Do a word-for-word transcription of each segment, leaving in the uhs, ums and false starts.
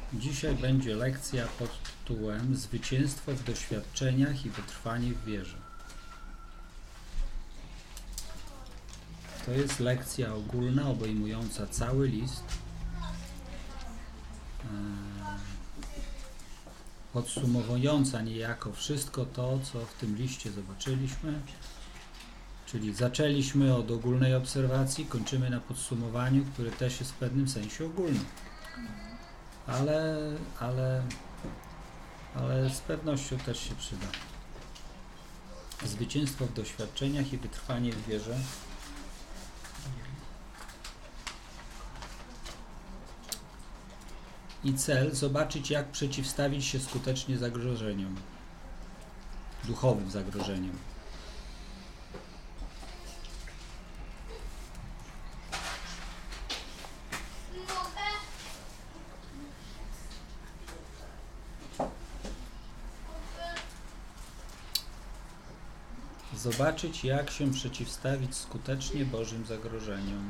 Dzisiaj będzie lekcja pod tytułem Zwycięstwo w doświadczeniach i wytrwanie w wierze. To jest lekcja ogólna, obejmująca cały list, podsumowująca niejako wszystko to, co w tym liście zobaczyliśmy. Czyli zaczęliśmy od ogólnej obserwacji, kończymy na podsumowaniu, które też jest w pewnym sensie ogólne. Ale, ale, ale z pewnością też się przyda. Zwycięstwo w doświadczeniach i wytrwanie w wierze. I cel zobaczyć, jak przeciwstawić się skutecznie zagrożeniom, duchowym zagrożeniom. Zobaczyć, jak się przeciwstawić skutecznie Bożym zagrożeniom.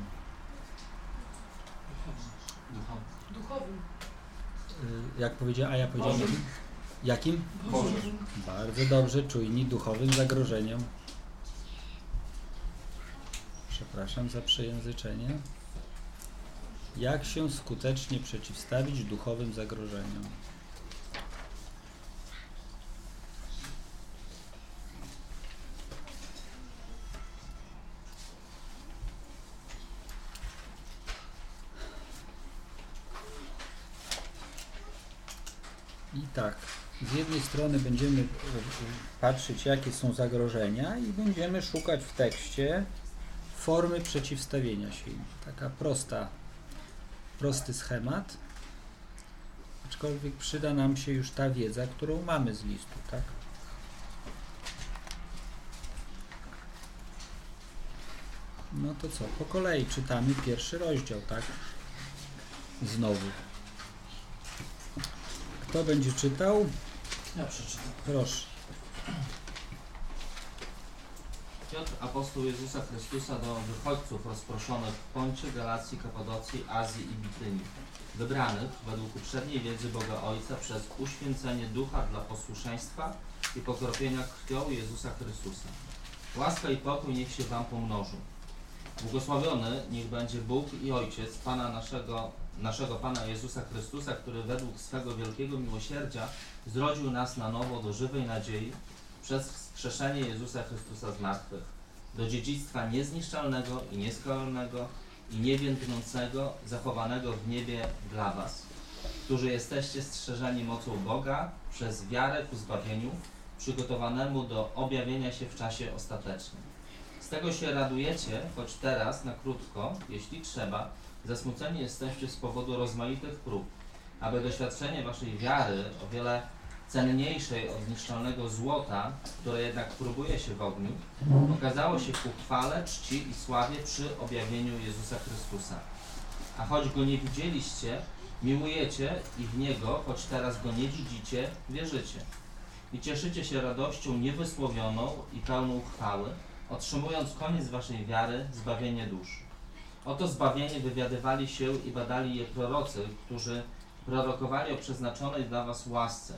Duchowym. Jak powiedziała, a ja powiedziałem Bożym. Jakim? Bożym. Bardzo dobrze, czujni duchowym zagrożeniom. Przepraszam za przejęzyczenie. Jak się skutecznie przeciwstawić duchowym zagrożeniom? I tak, z jednej strony będziemy patrzeć, jakie są zagrożenia i będziemy szukać w tekście formy przeciwstawienia się im. Taka prosta, prosty schemat, aczkolwiek przyda nam się już ta wiedza, którą mamy z listu, tak? No to co, po kolei czytamy pierwszy rozdział, tak? Znowu. Kto będzie czytał? Ja przeczytam. Proszę. Piotr, apostoł Jezusa Chrystusa, do wychodźców rozproszonych w Poncie, Galacji, Kapadocji, Azji i Bitynii, wybranych według uprzedniej wiedzy Boga Ojca przez uświęcenie ducha dla posłuszeństwa i pokropienia krwią Jezusa Chrystusa. Łaska i pokój niech się wam pomnożą. Błogosławiony niech będzie Bóg i Ojciec Pana naszego, naszego Pana Jezusa Chrystusa, który według swego wielkiego miłosierdzia zrodził nas na nowo do żywej nadziei przez wskrzeszenie Jezusa Chrystusa z martwych, do dziedzictwa niezniszczalnego i nieskalnego i niewiędnącego, zachowanego w niebie dla was, którzy jesteście strzeżeni mocą Boga przez wiarę ku zbawieniu, przygotowanemu do objawienia się w czasie ostatecznym. Z tego się radujecie, choć teraz, na krótko, jeśli trzeba, zasmuceni jesteście z powodu rozmaitych prób, aby doświadczenie waszej wiary, o wiele cenniejszej od zniszczalnego złota, które jednak próbuje się w ogniu, okazało się ku chwale, czci i sławie przy objawieniu Jezusa Chrystusa. A choć Go nie widzieliście, miłujecie i w Niego, choć teraz Go nie widzicie, wierzycie. I cieszycie się radością niewysłowioną i pełną chwały, otrzymując koniec waszej wiary, zbawienie dusz. Oto zbawienie wywiadywali się i badali je prorocy, którzy prorokowali o przeznaczonej dla was łasce.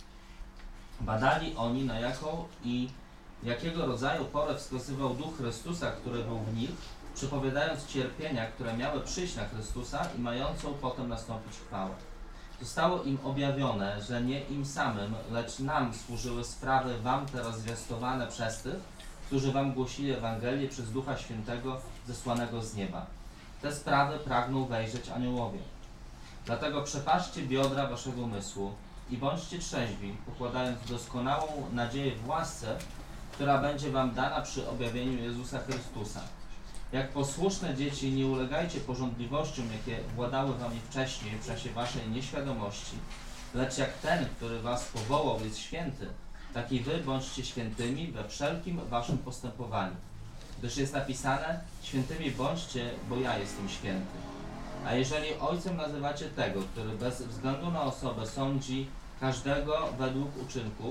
Badali oni, na jaką i jakiego rodzaju porę wskazywał Duch Chrystusa, który był w nich, przypowiadając cierpienia, które miały przyjść na Chrystusa i mającą potem nastąpić chwałę. Zostało im objawione, że nie im samym, lecz nam służyły sprawy wam teraz zwiastowane przez tych, którzy wam głosili Ewangelię przez Ducha Świętego zesłanego z nieba. Te sprawy pragną wejrzeć aniołowie. Dlatego przepaszcie biodra waszego umysłu i bądźcie trzeźwi, pokładając doskonałą nadzieję w łasce, która będzie wam dana przy objawieniu Jezusa Chrystusa. Jak posłuszne dzieci nie ulegajcie pożądliwościom, jakie władały wami wcześniej w czasie waszej nieświadomości, lecz jak ten, który was powołał, jest święty, tak i wy bądźcie świętymi we wszelkim waszym postępowaniu. Gdyż jest napisane, świętymi bądźcie, bo ja jestem święty. A jeżeli ojcem nazywacie tego, który bez względu na osobę sądzi każdego według uczynków,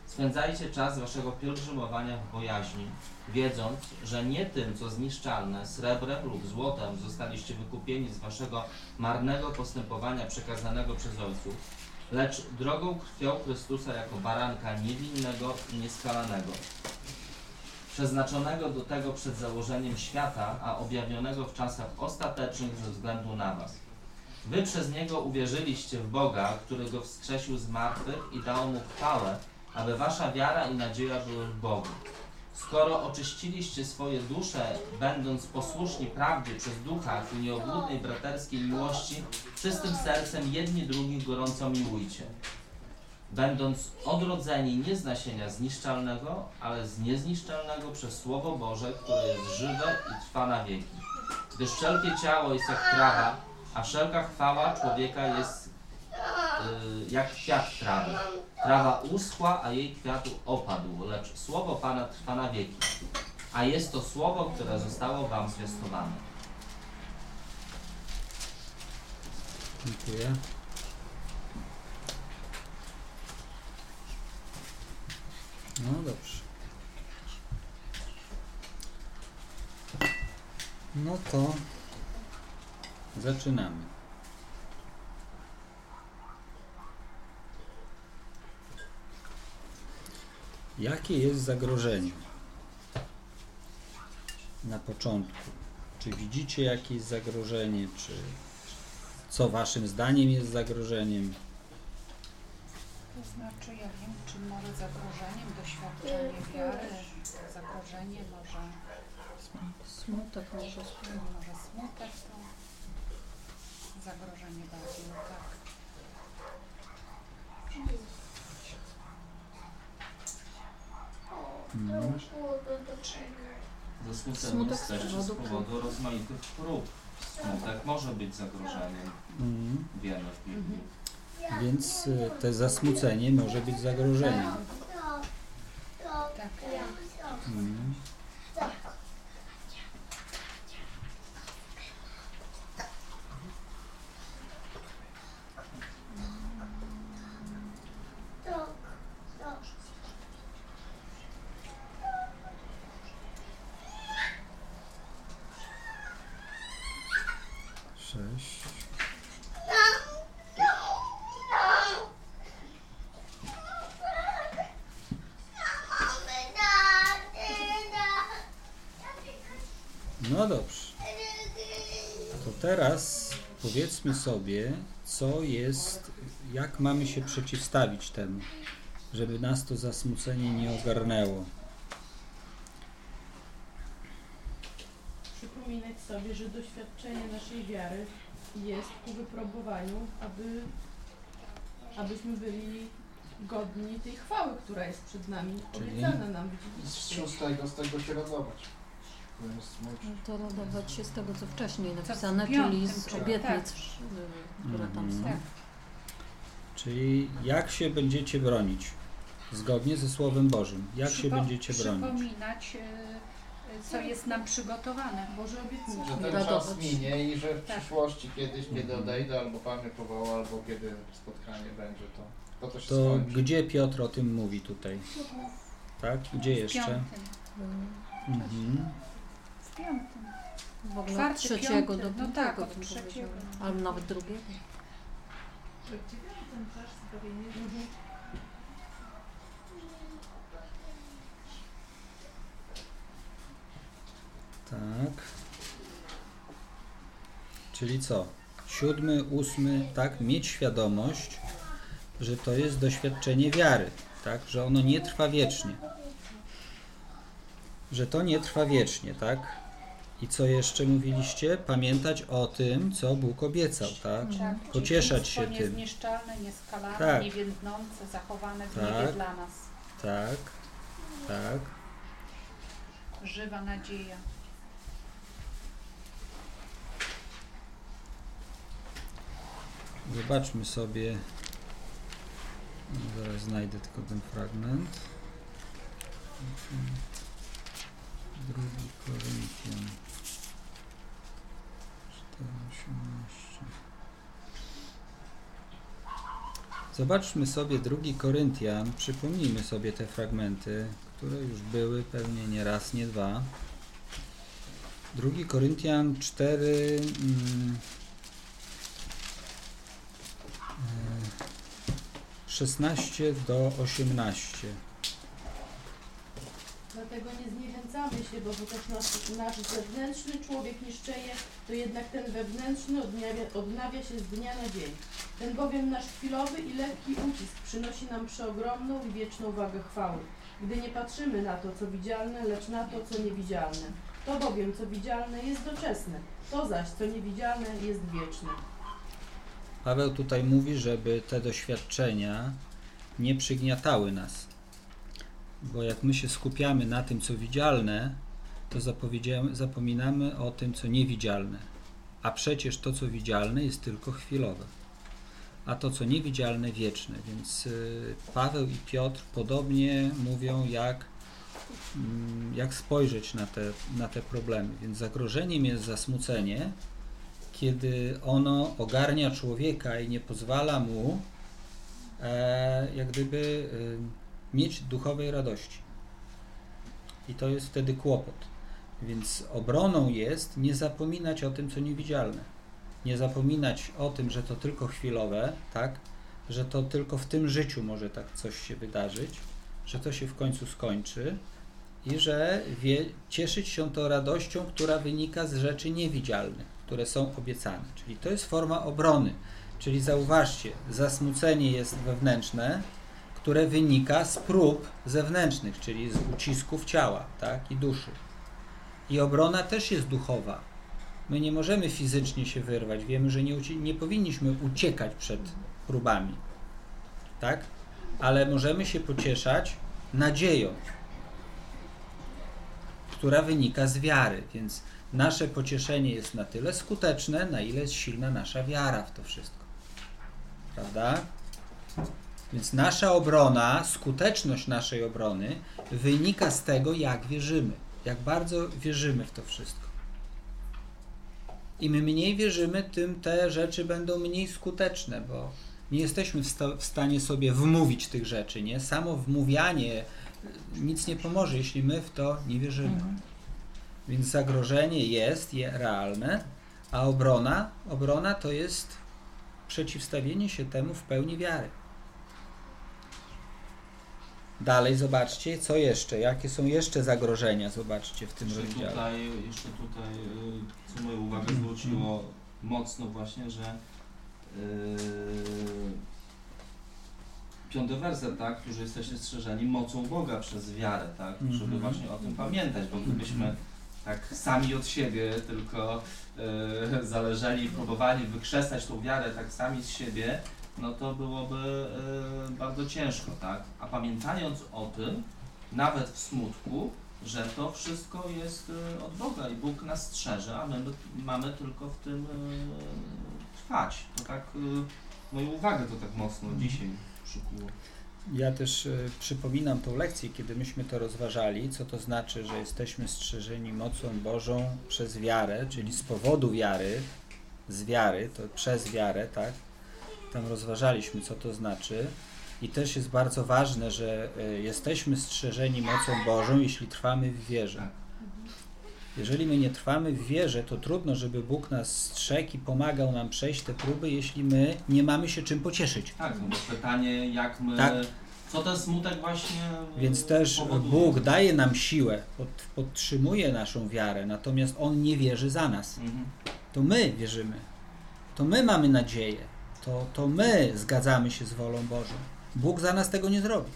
Spędzajcie czas waszego pielgrzymowania w bojaźni, wiedząc, że nie tym, co zniszczalne, srebrem lub złotem zostaliście wykupieni z waszego marnego postępowania przekazanego przez ojców, lecz drogą krwią Chrystusa jako baranka niewinnego i nieskalanego, przeznaczonego do tego przed założeniem świata, a objawionego w czasach ostatecznych ze względu na was. Wy przez Niego uwierzyliście w Boga, który Go wskrzesił z martwych i dał Mu chwałę, aby wasza wiara i nadzieja były w Bogu. Skoro oczyściliście swoje dusze, będąc posłuszni prawdzie przez ducha i nieobłudnej braterskiej miłości, czystym sercem jedni drugich gorąco miłujcie. Będąc odrodzeni nie z nasienia zniszczalnego, ale z niezniszczalnego przez Słowo Boże, które jest żywe i trwa na wieki. Gdyż wszelkie ciało jest jak trawa, a wszelka chwała człowieka jest yy, jak kwiat trawy. Trawa uschła, a jej kwiat opadł, lecz Słowo Pana trwa na wieki. A jest to Słowo, które zostało wam zwiastowane. Dziękuję. No dobrze. No to zaczynamy. Jakie jest zagrożenie? Na początku. Czy widzicie, jakie jest zagrożenie? Czy co waszym zdaniem jest zagrożeniem? To znaczy, ja wiem, czy może zagrożeniem doświadczenie wiary, zagrożenie może Smutek może spłynie. może smutek, to zagrożenie bardziej, no tak. Mhm. Zasmuceni Smutek z jesteście z powodu powodu rozmaitych prób. Smutek może być zagrożeniem, Mhm. wiemy w Biblii. Więc y, te zasmucenie może być zagrożeniem. Tak. Mhm. Sześć. No dobrze. To teraz powiedzmy sobie, co jest, jak mamy się przeciwstawić temu, żeby nas to zasmucenie nie ogarnęło. Przypominać sobie, że doświadczenie naszej wiary jest ku wypróbowaniu, aby, abyśmy byli godni tej chwały, która jest przed nami, Czyli? obiecana nam w Z dziedzictwie. szóstego z tego się radować. To jest smutne. To radować się z tego, co wcześniej w napisane, piątym, czyli z czyli obietnic, tak. y, które tam Mhm. są. Tak. Czyli jak się będziecie bronić? Zgodnie ze Słowem Bożym. Jak się Przypo- będziecie bronić? Przypominać, y, y, co jest nam przygotowane. Boże Że obietnice. ten Radować. czas minie i że w Tak. przyszłości kiedyś, kiedy Mhm. odejdę, albo Pan mnie powoła, albo kiedy spotkanie będzie, to to, to się To skończy. gdzie Piotr o tym mówi tutaj? Tak? Gdzie W jeszcze? piątym. Y, Mhm. W piątym. W ogóle Czwarty, od trzeciego piąty, do no piątego, tak, od bym trzeciego. powiedziała. Albo nawet drugiego. Ten czas zbawienia. Mhm. Tak. Czyli co? Siódmy, ósmy, tak? Mieć świadomość, że to jest doświadczenie wiary, tak? Że ono nie trwa wiecznie. Że to nie trwa wiecznie, tak? I co jeszcze mówiliście? Pamiętać o tym, co Bóg obiecał, tak? Tak, Pocieszać się dziedzictwo tym. niezniszczalne, nieskalane, Tak. niewiędnące, zachowane w Tak. niebie dla nas. Tak, tak. Żywa nadzieja. Zobaczmy sobie. Zaraz znajdę tylko ten fragment. Drugi Koryntian cztery osiemnaście. Zobaczmy sobie drugi Koryntian, przypomnijmy sobie te fragmenty, które już były pewnie nie raz, nie dwa. drugi Koryntian cztery, mm, szesnaście do osiemnaście. Dlatego nie zniechęcamy się, bo chociaż nasz, nasz zewnętrzny człowiek niszczeje, to jednak ten wewnętrzny odnawia, odnawia się z dnia na dzień. Ten bowiem nasz chwilowy i lekki ucisk przynosi nam przeogromną i wieczną wagę chwały, gdy nie patrzymy na to, co widzialne, lecz na to, co niewidzialne. To bowiem, co widzialne, jest doczesne, to zaś, co niewidzialne, jest wieczne. Paweł tutaj mówi, żeby te doświadczenia nie przygniatały nas. Bo jak my się skupiamy na tym, co widzialne, to zapominamy o tym, co niewidzialne. A przecież to, co widzialne, jest tylko chwilowe. A to, co niewidzialne, wieczne. Więc y, Paweł i Piotr podobnie mówią, jak, y, jak spojrzeć na te, na te problemy. Więc zagrożeniem jest zasmucenie, kiedy ono ogarnia człowieka i nie pozwala mu e, jak gdyby e, mieć duchowej radości. I to jest wtedy kłopot. Więc obroną jest nie zapominać o tym, co niewidzialne. Nie zapominać o tym, że to tylko chwilowe, tak? Że to tylko w tym życiu może tak coś się wydarzyć, że to się w końcu skończy i że wie, cieszyć się tą radością, która wynika z rzeczy niewidzialnych, które są obiecane. Czyli to jest forma obrony. Czyli zauważcie, zasmucenie jest wewnętrzne, które wynika z prób zewnętrznych, czyli z ucisków ciała, tak, i duszy. I obrona też jest duchowa. My nie możemy fizycznie się wyrwać. Wiemy, że nie, nie powinniśmy uciekać przed próbami, tak? Ale możemy się pocieszać nadzieją, która wynika z wiary. Więc nasze pocieszenie jest na tyle skuteczne, na ile jest silna nasza wiara w to wszystko. Prawda? Więc nasza obrona, skuteczność naszej obrony wynika z tego, jak wierzymy. Jak bardzo wierzymy w to wszystko. Im mniej wierzymy, tym te rzeczy będą mniej skuteczne, bo nie jesteśmy w, sta- w stanie sobie wmówić tych rzeczy, nie? Samo wmówianie nic nie pomoże, jeśli my w to nie wierzymy. Mhm. Więc zagrożenie jest je realne, a obrona, obrona to jest przeciwstawienie się temu w pełni wiary. Dalej zobaczcie, co jeszcze, jakie są jeszcze zagrożenia, zobaczcie w tym jeszcze rozdziale. Tutaj, jeszcze tutaj, co moją uwagę zwróciło mocno właśnie, że yy, piąty werset, tak, którzy jesteście strzeżeni mocą Boga przez wiarę, tak, żeby mm-hmm. właśnie o tym pamiętać, bo gdybyśmy tak sami od siebie tylko yy, zależeli i próbowali wykrzesać tą wiarę tak sami z siebie, no to byłoby y, bardzo ciężko, tak? A pamiętając o tym, nawet w smutku, że to wszystko jest y, od Boga i Bóg nas strzeże, a my mamy tylko w tym y, trwać. To tak, y, moją uwagę to tak mocno dzisiaj przykuło. Ja też y, przypominam tą lekcję, kiedy myśmy to rozważali, co to znaczy, że jesteśmy strzeżeni mocą Bożą przez wiarę, czyli z powodu wiary, z wiary, to przez wiarę, tak? Tam rozważaliśmy, co to znaczy. I też jest bardzo ważne, że y, jesteśmy strzeżeni mocą Bożą, jeśli trwamy w wierze. Jeżeli my nie trwamy w wierze, to trudno, żeby Bóg nas strzegł i pomagał nam przejść te próby, jeśli my nie mamy się czym pocieszyć. Tak, no bo pytanie, jak my... Tak. Co ten smutek właśnie Więc też powoduje? Bóg daje nam siłę, pod, podtrzymuje naszą wiarę, natomiast On nie wierzy za nas. Mhm. To my wierzymy. To my mamy nadzieję. To, to my zgadzamy się z wolą Bożą. Bóg za nas tego nie zrobi.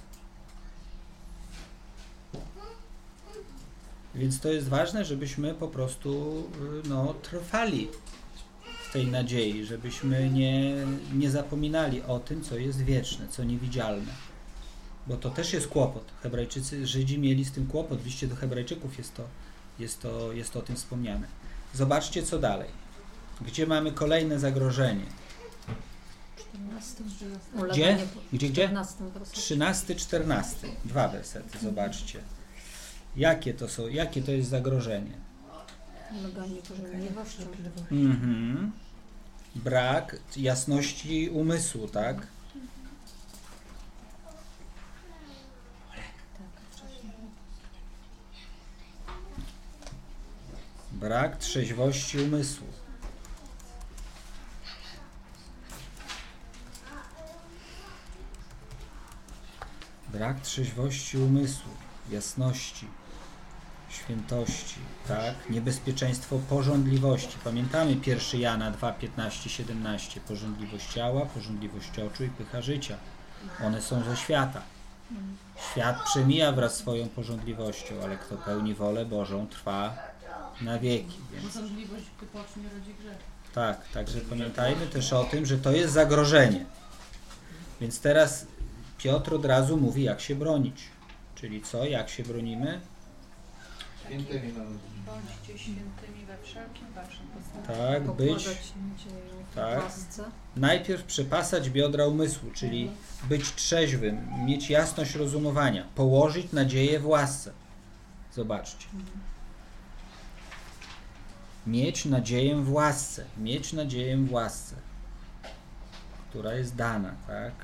Więc to jest ważne, żebyśmy po prostu no, trwali w tej nadziei, żebyśmy nie, nie zapominali o tym, co jest wieczne, co niewidzialne. Bo to też jest kłopot. Hebrajczycy, Żydzi mieli z tym kłopot. W liście do Hebrajczyków jest to, jest to, jest to o tym wspomniane. Zobaczcie, co dalej. Gdzie mamy kolejne zagrożenie? Gdzie? Gdzie, gdzie? trzynasty, czternasty. Dwa wersety, zobaczcie. Jakie to są, jakie to jest zagrożenie? Uleganie pożądliwością. Mhm. Brak jasności umysłu, tak? Brak trzeźwości umysłu. Brak trzeźwości umysłu, jasności, świętości, tak? Niebezpieczeństwo pożądliwości. Pamiętamy pierwszy Jana dwa, piętnaście, siedemnaście. Pożądliwość ciała, pożądliwość oczu i pycha życia. One są ze świata. Świat przemija wraz z swoją pożądliwością, ale kto pełni wolę Bożą, trwa na wieki. Więc Pożądliwość wypocznie rodzi grzech. tak, także pamiętajmy też o tym, że to jest zagrożenie. Więc teraz Piotr od razu mówi, jak się bronić. Czyli co? Jak się bronimy? Świętymi należy. Bądźcie świętymi we wszelkim waszym postępowaniu. Tak, być, Pokładać nadzieję w tak. łasce. najpierw przepasać biodra umysłu, czyli być trzeźwym, mieć jasność rozumowania, położyć nadzieję w łasce. Zobaczcie. Mieć nadzieję w łasce, mieć nadzieję w łasce, która jest dana, tak?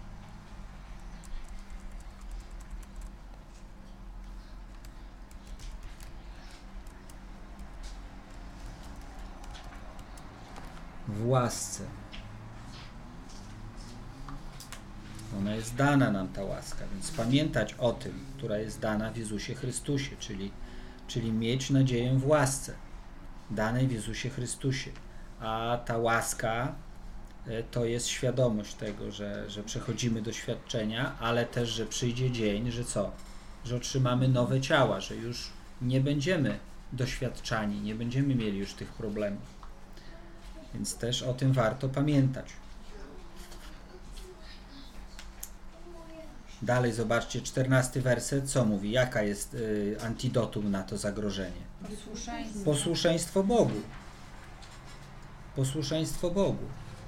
W łasce. Ona jest dana nam, ta łaska, więc pamiętać o tym, która jest dana w Jezusie Chrystusie, czyli, czyli mieć nadzieję w łasce danej w Jezusie Chrystusie. A ta łaska e, to jest świadomość tego, że, że przechodzimy doświadczenia, ale też, że przyjdzie dzień, że co? Że otrzymamy nowe ciała, że już nie będziemy doświadczani, nie będziemy mieli już tych problemów. Więc też o tym warto pamiętać. Dalej zobaczcie, czternasty werset, co mówi? Jaka jest y, antidotum na to zagrożenie? Posłuszeństwo. Posłuszeństwo Bogu. Posłuszeństwo Bogu.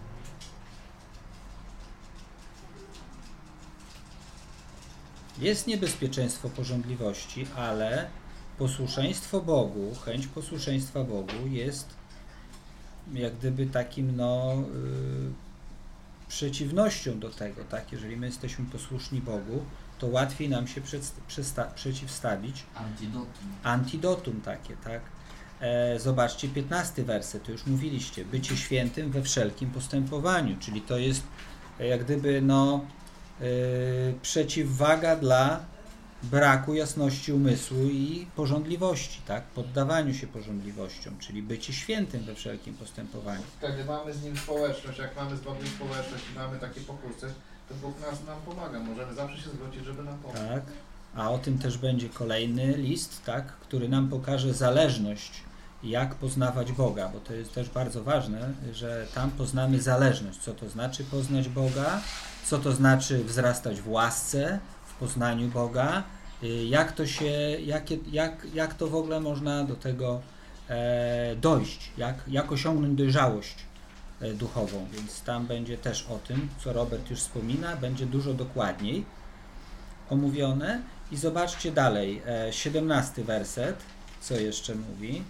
Jest niebezpieczeństwo pożądliwości, ale posłuszeństwo Bogu, chęć posłuszeństwa Bogu jest jak gdyby takim no y, przeciwnością do tego, tak? Jeżeli my jesteśmy posłuszni Bogu, to łatwiej nam się przed, przysta, przeciwstawić Antidotum. antidotum takie, tak? E, zobaczcie, piętnasty werset, to już mówiliście, bycie świętym we wszelkim postępowaniu, czyli to jest e, jak gdyby no e, przeciwwaga dla braku jasności umysłu i pożądliwości, tak? Poddawaniu się pożądliwościom, czyli bycie świętym we wszelkim postępowaniu. Wtedy mamy z nim społeczność, jak mamy z Bogiem społeczność i mamy takie pokusy, to Bóg nas, nam pomaga. Możemy zawsze się zwrócić, żeby nam pomóc. Tak? A o tym też będzie kolejny list, tak? Który nam pokaże zależność, jak poznawać Boga, bo to jest też bardzo ważne, że tam poznamy zależność. Co to znaczy poznać Boga? Co to znaczy wzrastać w łasce, w poznaniu Boga? Jak to się, jakie, jak, jak to w ogóle można do tego e, dojść? Jak, jak osiągnąć dojrzałość e, duchową? Więc tam będzie też o tym, co Robert już wspomina, będzie dużo dokładniej omówione. I zobaczcie dalej, e, siedemnasty werset, co jeszcze mówi?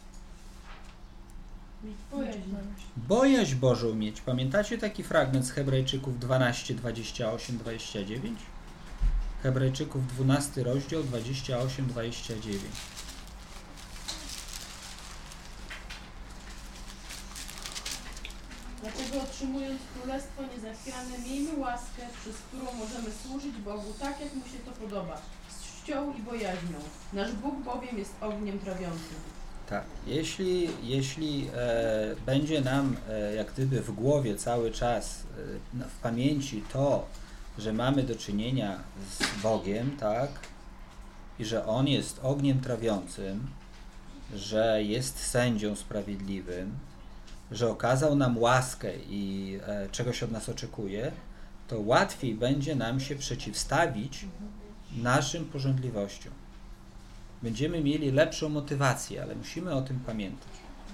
Mieć bojaźń. Bojaźń Bożą mieć. Pamiętacie taki fragment z Hebrajczyków dwanaście, dwadzieścia osiem, dwadzieścia dziewięć? Hebrajczyków dwunasty rozdział, dwadzieścia osiem, dwadzieścia dziewięć. Dlatego otrzymując królestwo niezachwiane, miejmy łaskę, przez którą możemy służyć Bogu tak, jak Mu się to podoba, z czcią i bojaźnią. Nasz Bóg bowiem jest ogniem trawiącym. Tak, jeśli, jeśli e, będzie nam e, jak gdyby w głowie cały czas, e, w pamięci to, że mamy do czynienia z Bogiem, tak, i że On jest ogniem trawiącym, że jest sędzią sprawiedliwym, że okazał nam łaskę i e, czegoś od nas oczekuje, to łatwiej będzie nam się przeciwstawić naszym pożądliwościom. Będziemy mieli lepszą motywację, ale musimy o tym pamiętać.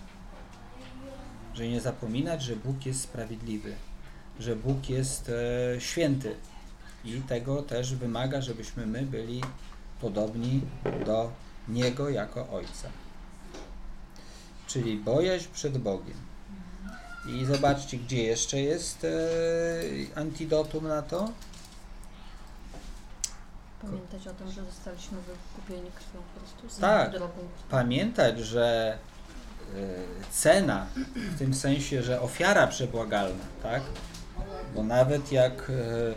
Że nie zapominać, że Bóg jest sprawiedliwy, że Bóg jest e, święty i tego też wymaga, żebyśmy my byli podobni do Niego jako Ojca. Czyli bojaźń przed Bogiem. I zobaczcie, gdzie jeszcze jest e, antidotum na to. Pamiętać o tym, że zostaliśmy wykupieni krwią Chrystusa. Tak. Drogą. Pamiętać, że cena, w tym sensie, że ofiara przebłagalna, tak? Bo nawet jak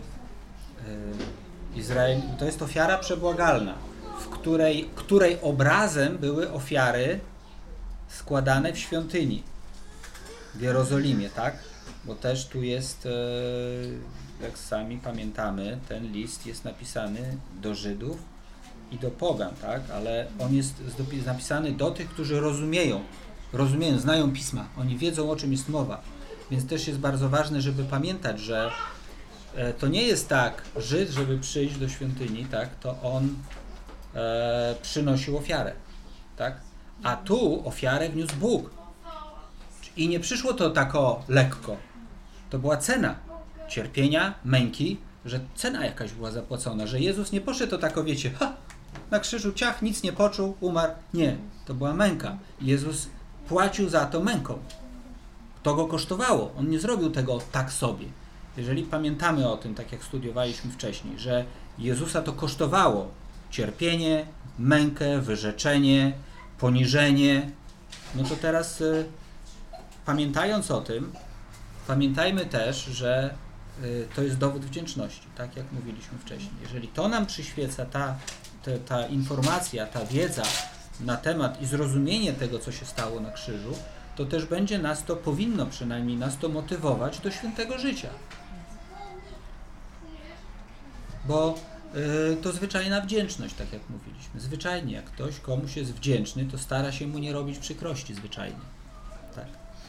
Izrael, to jest ofiara przebłagalna, w której, której obrazem były ofiary składane w świątyni w Jerozolimie, tak? Bo też tu jest, jak sami pamiętamy, ten list jest napisany do Żydów i do pogan, tak? Ale on jest napisany do tych, którzy rozumieją, rozumieją, znają Pisma, oni wiedzą, o czym jest mowa. Więc też jest bardzo ważne, żeby pamiętać, że to nie jest tak, Żyd, żeby przyjść do świątyni, tak? To on e, przynosił ofiarę, tak? A tu ofiarę wniósł Bóg. I nie przyszło to tak o lekko. To była cena cierpienia, męki, że cena jakaś była zapłacona, że Jezus nie poszedł to tak o wiecie, ha, na krzyżu ciach, nic nie poczuł, umarł. Nie, to była męka. Jezus płacił za to męką. To go kosztowało. On nie zrobił tego tak sobie. Jeżeli pamiętamy o tym, tak jak studiowaliśmy wcześniej, że Jezusa to kosztowało cierpienie, mękę, wyrzeczenie, poniżenie, no to teraz y, pamiętając o tym, pamiętajmy też, że y, to jest dowód wdzięczności, tak jak mówiliśmy wcześniej. Jeżeli to nam przyświeca, ta, ta, ta informacja, ta wiedza na temat i zrozumienie tego, co się stało na krzyżu, to też będzie nas to, powinno przynajmniej nas to motywować do świętego życia. Bo y, to zwyczajna wdzięczność, tak jak mówiliśmy. Zwyczajnie, jak ktoś komuś jest wdzięczny, to stara się mu nie robić przykrości zwyczajnie. Tak.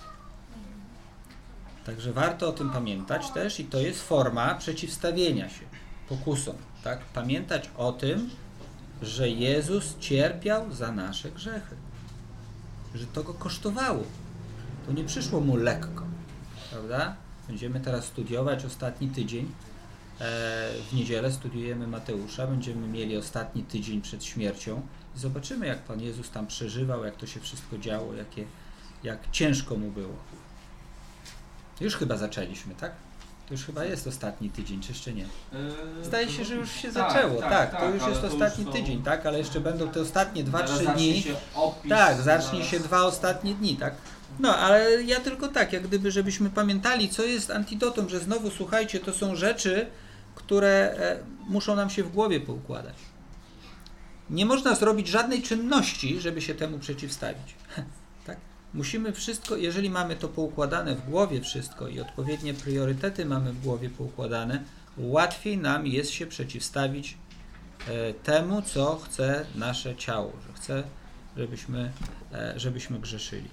Także warto o tym pamiętać też i to jest forma przeciwstawienia się pokusom. Tak? Pamiętać o tym, że Jezus cierpiał za nasze grzechy. Że to go kosztowało. To nie przyszło mu lekko. Prawda? Będziemy teraz studiować ostatni tydzień. W niedzielę studiujemy Mateusza, będziemy mieli ostatni tydzień przed śmiercią i zobaczymy, jak Pan Jezus tam przeżywał, jak to się wszystko działo, jakie, jak ciężko mu było. Już chyba zaczęliśmy, tak? To już chyba jest ostatni tydzień, czy jeszcze nie? Zdaje się, że już się tak, zaczęło, tak, tak, tak, to już ale jest to ostatni już są... tydzień, tak? Ale jeszcze będą te ostatnie dwa trzy zacznie dni. się opis, Tak, zacznie zaraz... się dwa ostatnie dni, tak? No, ale ja tylko tak, jak gdyby, żebyśmy pamiętali, co jest antidotum, że znowu, słuchajcie, to są rzeczy, które e, muszą nam się w głowie poukładać. Nie można zrobić żadnej czynności, żeby się temu przeciwstawić. Tak? Musimy wszystko, jeżeli mamy to poukładane w głowie wszystko i odpowiednie priorytety mamy w głowie poukładane, łatwiej nam jest się przeciwstawić e, temu, co chce nasze ciało, że chce, żebyśmy, e, żebyśmy grzeszyli.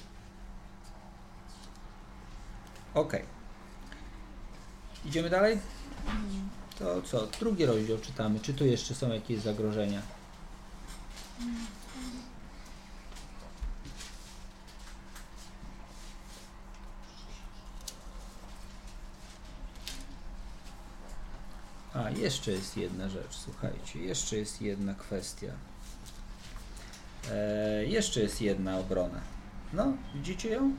Ok. Idziemy dalej? To co? Drugi rozdział czytamy. Czy tu jeszcze są jakieś zagrożenia? A, jeszcze jest jedna rzecz, słuchajcie. Jeszcze jest jedna kwestia. E, jeszcze jest jedna obrona. No, widzicie ją?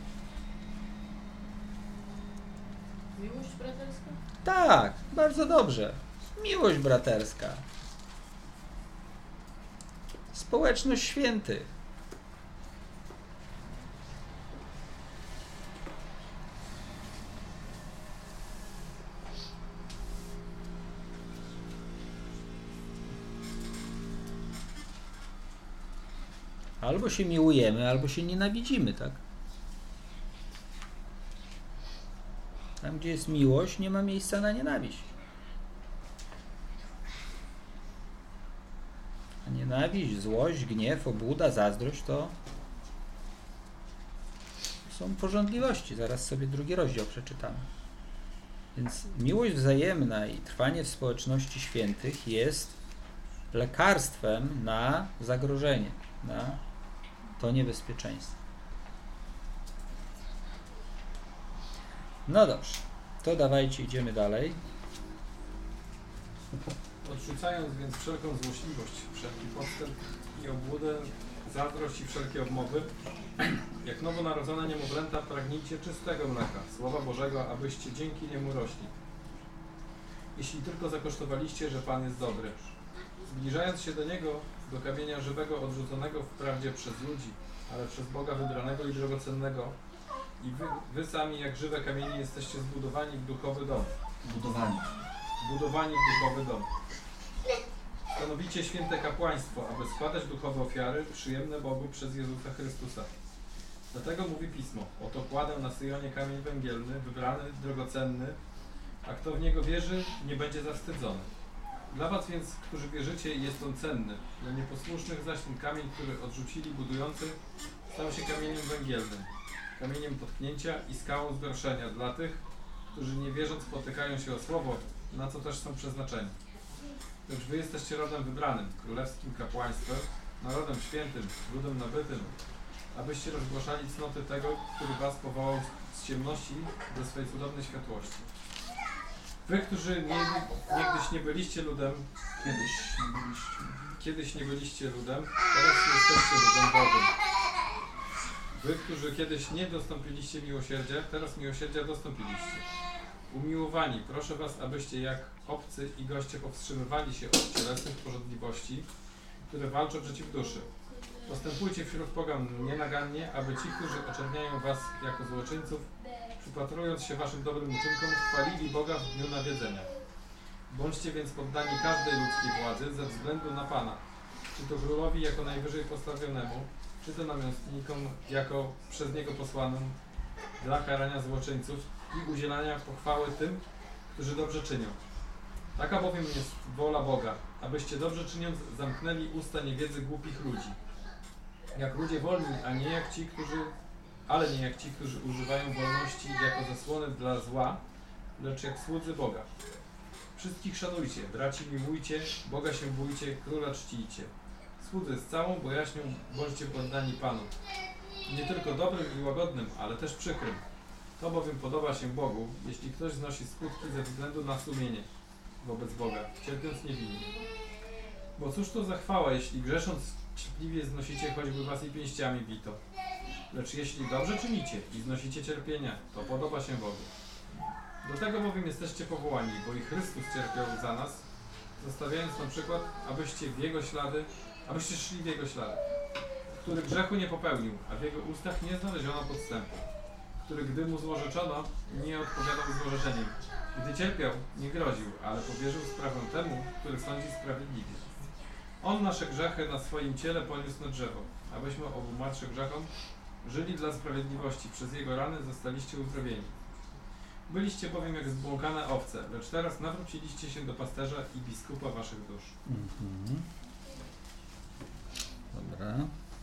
Miłość braterska? Tak, bardzo dobrze. Miłość braterska. Społeczność świętych. Albo się miłujemy, albo się nienawidzimy, tak? Tam, gdzie jest miłość, nie ma miejsca na nienawiść. A nienawiść, złość, gniew, obłuda, zazdrość to są pożądliwości. Zaraz sobie drugi rozdział przeczytamy. Więc miłość wzajemna i trwanie w społeczności świętych jest lekarstwem na zagrożenie, na to niebezpieczeństwo. No dobrze, to dawajcie, idziemy dalej. Odrzucając więc wszelką złośliwość, wszelki podstęp i obłudę, zazdrość i wszelkie obmowy, jak nowonarodzone niemowlęta pragnijcie czystego mleka, Słowa Bożego, abyście dzięki niemu rośli. Jeśli tylko zakosztowaliście, że Pan jest dobry. Zbliżając się do Niego, do kamienia żywego odrzuconego wprawdzie przez ludzi, ale przez Boga wybranego i drogocennego. I wy, wy sami, jak żywe kamienie, jesteście zbudowani w duchowy dom. Budowani. Budowani w duchowy dom. Stanowicie święte kapłaństwo, aby składać duchowe ofiary przyjemne Bogu przez Jezusa Chrystusa. Dlatego mówi Pismo: oto kładę na Syjonie kamień węgielny, wybrany, drogocenny, a kto w niego wierzy, nie będzie zawstydzony. Dla was więc, którzy wierzycie, jest on cenny. Dla nieposłusznych zaś ten kamień, który odrzucili budujący, stał się kamieniem węgielnym, kamieniem potknięcia i skałą zgorszenia dla tych, którzy nie wierząc spotykają się o słowo, na co też są przeznaczeni. Lecz wy jesteście rodem wybranym, królewskim kapłaństwem, narodem świętym, ludem nabytym, abyście rozgłaszali cnoty tego, który was powołał z ciemności do swej cudownej światłości. Wy, którzy nie, niegdyś nie byliście ludem, kiedyś nie byliście, kiedyś nie byliście ludem, teraz jesteście ludem Bożym. Wy, którzy kiedyś nie dostąpiliście miłosierdzia, teraz miłosierdzia dostąpiliście. Umiłowani, proszę was, abyście jak obcy i goście powstrzymywali się od cielesnych pożądliwości, które walczą przeciw duszy. Postępujcie wśród pogan nienagannie, aby ci, którzy oczerniają was jako złoczyńców, przypatrując się waszym dobrym uczynkom, chwalili Boga w dniu nawiedzenia. Bądźcie więc poddani każdej ludzkiej władzy ze względu na Pana, czy to królowi jako najwyżej postawionemu, czy to namiestnikom jako przez niego posłanym dla karania złoczyńców i udzielania pochwały tym, którzy dobrze czynią. Taka bowiem jest wola Boga, abyście dobrze czyniąc zamknęli usta niewiedzy głupich ludzi. Jak ludzie wolni, a nie jak ci, którzy, ale nie jak ci, którzy używają wolności jako zasłony dla zła, lecz jak słudzy Boga. Wszystkich szanujcie, braci miłujcie, Boga się bójcie, króla czcijcie. Słudzy z całą bojaźnią bądźcie poddani Panu. Nie tylko dobrym i łagodnym, ale też przykrym. To bowiem podoba się Bogu, jeśli ktoś znosi skutki ze względu na sumienie wobec Boga, cierpiąc niewinnie. Bo cóż to za chwała, jeśli grzesząc cierpliwie znosicie choćby was i pięściami bito. Lecz jeśli dobrze czynicie i znosicie cierpienia, to podoba się Bogu. Do tego bowiem jesteście powołani, bo i Chrystus cierpiał za nas, zostawiając nam przykład, abyście w Jego ślady, abyście szli w Jego ślady, który grzechu nie popełnił, a w Jego ustach nie znaleziono podstępu, który gdy mu złorzeczono, nie odpowiadał złorzeczeniem. Gdy cierpiał, nie groził, ale powierzył sprawę temu, który sądzi sprawiedliwie. On nasze grzechy na swoim ciele poniósł na drzewo, abyśmy obu marszych grzechom żyli dla sprawiedliwości. Przez Jego rany zostaliście uzdrowieni. Byliście bowiem jak zbłąkane owce, lecz teraz nawróciliście się do pasterza i biskupa waszych dusz. Mhm. Dobra.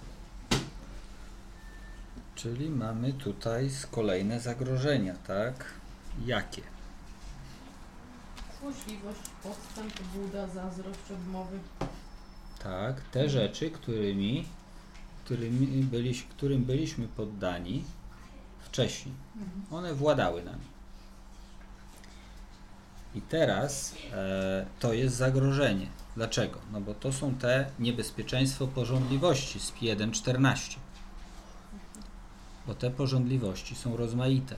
Czyli mamy tutaj kolejne zagrożenia, tak? Jakie? Złośliwość, podstęp, buda, zazdrość, obmowy. Tak, te rzeczy, którymi, którymi byliś, którym byliśmy poddani wcześniej. One władały nami. I teraz e, to jest zagrożenie. Dlaczego? No bo to są te niebezpieczeństwo pożądliwości z P jeden czternaście. Bo te pożądliwości są rozmaite.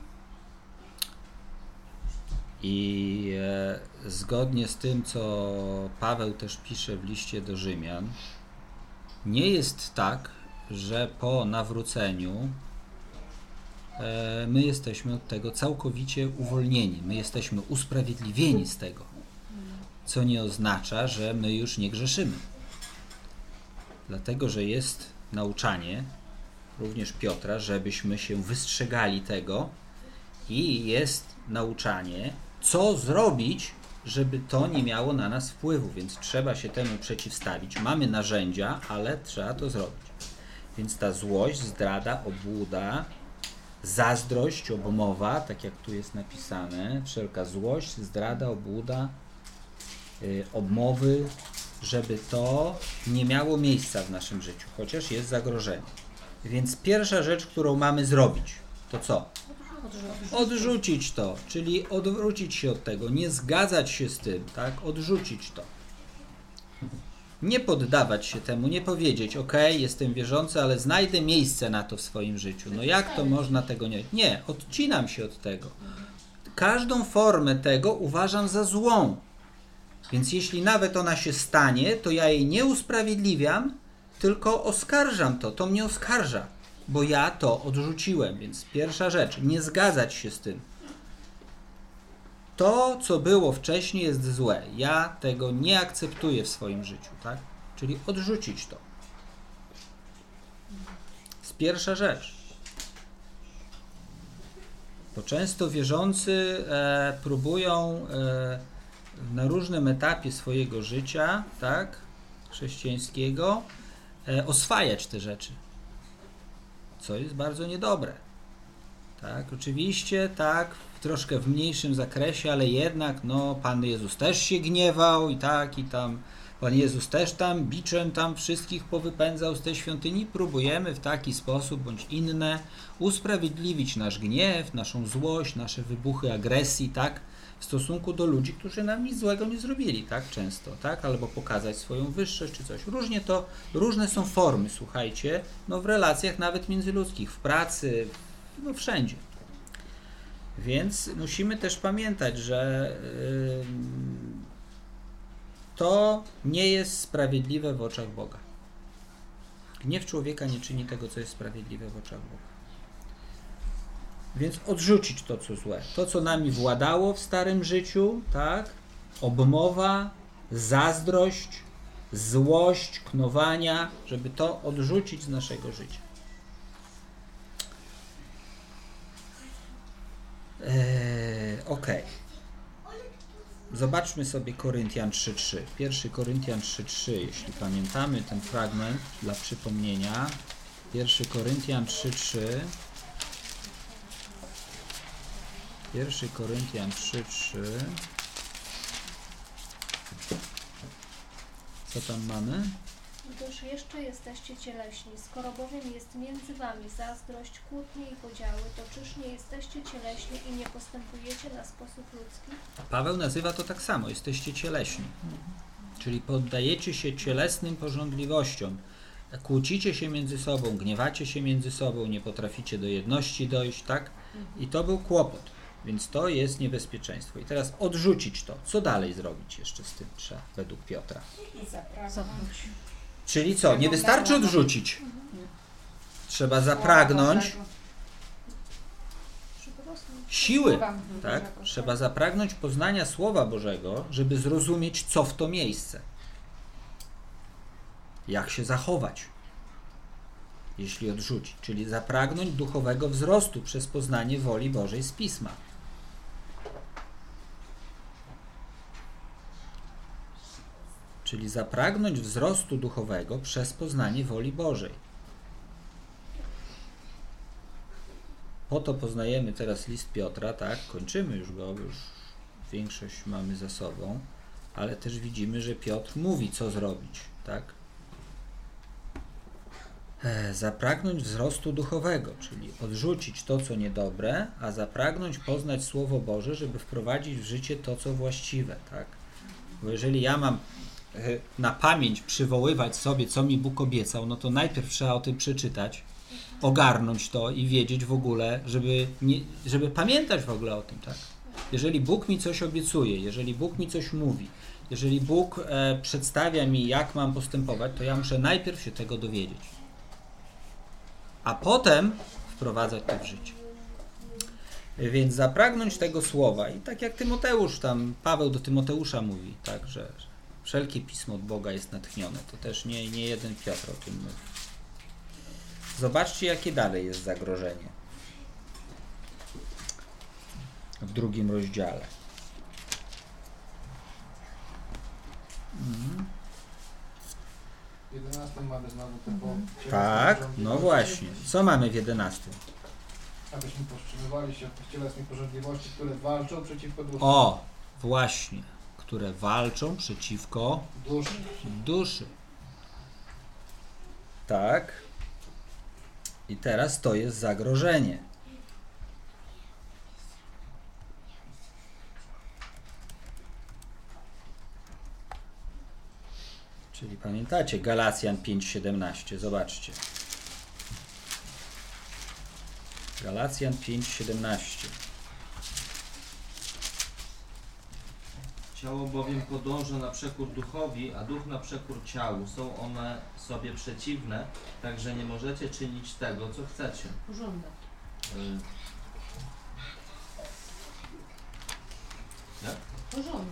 I e, zgodnie z tym, co Paweł też pisze w liście do Rzymian, nie jest tak, że po nawróceniu e, my jesteśmy od tego całkowicie uwolnieni. My jesteśmy usprawiedliwieni z tego, co nie oznacza, że my już nie grzeszymy. Dlatego, że jest nauczanie, również Piotra, żebyśmy się wystrzegali tego i jest nauczanie, co zrobić, żeby to nie miało na nas wpływu, więc trzeba się temu przeciwstawić. Mamy narzędzia, ale trzeba to zrobić. Więc ta złość, zdrada, obłuda, zazdrość, obmowa, tak jak tu jest napisane, wszelka złość, zdrada, obłuda, yy, obmowy, żeby to nie miało miejsca w naszym życiu, chociaż jest zagrożenie. Więc pierwsza rzecz, którą mamy zrobić, to co? Odrzucić to, czyli odwrócić się od tego, nie zgadzać się z tym, tak? Odrzucić to. Nie poddawać się temu, nie powiedzieć, ok, jestem wierzący, ale znajdę miejsce na to w swoim życiu. No jak to można tego nie... Nie, odcinam się od tego. Każdą formę tego uważam za złą. Więc jeśli nawet ona się stanie, to ja jej nie usprawiedliwiam, tylko oskarżam to, to mnie oskarża, bo ja to odrzuciłem. Więc pierwsza rzecz, nie zgadzać się z tym. To, co było wcześniej, jest złe. Ja tego nie akceptuję w swoim życiu, tak? Czyli odrzucić to. Jest pierwsza rzecz. Bo często wierzący e, próbują e, na różnym etapie swojego życia, tak, chrześcijańskiego, e, oswajać te rzeczy, co jest bardzo niedobre. Tak, oczywiście, tak, w troszkę w mniejszym zakresie, ale jednak, no, Pan Jezus też się gniewał i tak, i tam, Pan Jezus też tam biczem tam wszystkich powypędzał z tej świątyni. Próbujemy w taki sposób, bądź inne, usprawiedliwić nasz gniew, naszą złość, nasze wybuchy agresji, tak, w stosunku do ludzi, którzy nam nic złego nie zrobili, tak, często, tak, albo pokazać swoją wyższość, czy coś. Różnie to, różne są formy, słuchajcie, no, w relacjach nawet międzyludzkich, w pracy, no, wszędzie. Więc musimy też pamiętać, że yy, to nie jest sprawiedliwe w oczach Boga. Gniew człowieka nie czyni tego, co jest sprawiedliwe w oczach Boga. Więc odrzucić to, co złe. To, co nami władało w starym życiu, tak? Obmowa, zazdrość, złość, knowania, żeby to odrzucić z naszego życia. Eee, ok. Zobaczmy sobie Koryntian trzy trzy. Pierwszy Koryntian trzy trzy, jeśli pamiętamy ten fragment dla przypomnienia. Pierwszy Koryntian trzy trzy. Pierwszy Koryntian trzy trzy. Co tam mamy? Gdyż jeszcze jesteście cieleśni, skoro bowiem jest między wami zazdrość, kłótnie i podziały, to czyż nie jesteście cieleśni i nie postępujecie na sposób ludzki? Paweł nazywa to tak samo, jesteście cieleśni. Czyli poddajecie się cielesnym pożądliwościom. Kłócicie się między sobą, gniewacie się między sobą, nie potraficie do jedności dojść, tak? I to był kłopot. Więc to jest niebezpieczeństwo. I teraz odrzucić to. Co dalej zrobić jeszcze z tym trzeba, według Piotra? Zapragnąć. Czyli co? Nie wystarczy odrzucić. Trzeba zapragnąć siły. Tak? Trzeba zapragnąć poznania Słowa Bożego, żeby zrozumieć, co w to miejsce. Jak się zachować, jeśli odrzucić. Czyli zapragnąć duchowego wzrostu przez poznanie woli Bożej z Pisma. Czyli zapragnąć wzrostu duchowego przez poznanie woli Bożej. Po to poznajemy teraz list Piotra, tak? Kończymy już go, już większość mamy za sobą, ale też widzimy, że Piotr mówi, co zrobić, tak? E, zapragnąć wzrostu duchowego, czyli odrzucić to, co niedobre, a zapragnąć poznać Słowo Boże, żeby wprowadzić w życie to, co właściwe, tak? Bo jeżeli ja mam na pamięć przywoływać sobie, co mi Bóg obiecał, no to najpierw trzeba o tym przeczytać, ogarnąć to i wiedzieć w ogóle, żeby, nie, żeby pamiętać w ogóle o tym, tak? Jeżeli Bóg mi coś obiecuje, jeżeli Bóg mi coś mówi, jeżeli Bóg e, przedstawia mi, jak mam postępować, to ja muszę najpierw się tego dowiedzieć, a potem wprowadzać to w życie. Więc zapragnąć tego słowa i tak jak Tymoteusz tam, Paweł do Tymoteusza mówi, tak, że wszelkie pismo od Boga jest natchnione. To też nie, nie jeden Piotr o tym mówi. Zobaczcie, jakie dalej jest zagrożenie. W drugim rozdziale. Mhm. W jedenastym mamy znowu te po... Tak, no właśnie. Co mamy w jedenastym? Abyśmy powstrzymywali się od cielesnej pożądliwości, które walczą przeciwko duszy. O, właśnie. Które walczą przeciwko Duszy. duszy. Tak. I teraz to jest zagrożenie. Czyli pamiętacie Galacjan pięć siedemnaście. Zobaczcie. Galacjan pięć siedemnaście. Ciało bowiem podąża na przekór duchowi, a duch na przekór ciału. Są one sobie przeciwne, także nie możecie czynić tego, co chcecie. Pożąda. Y, Jak? Pożąda.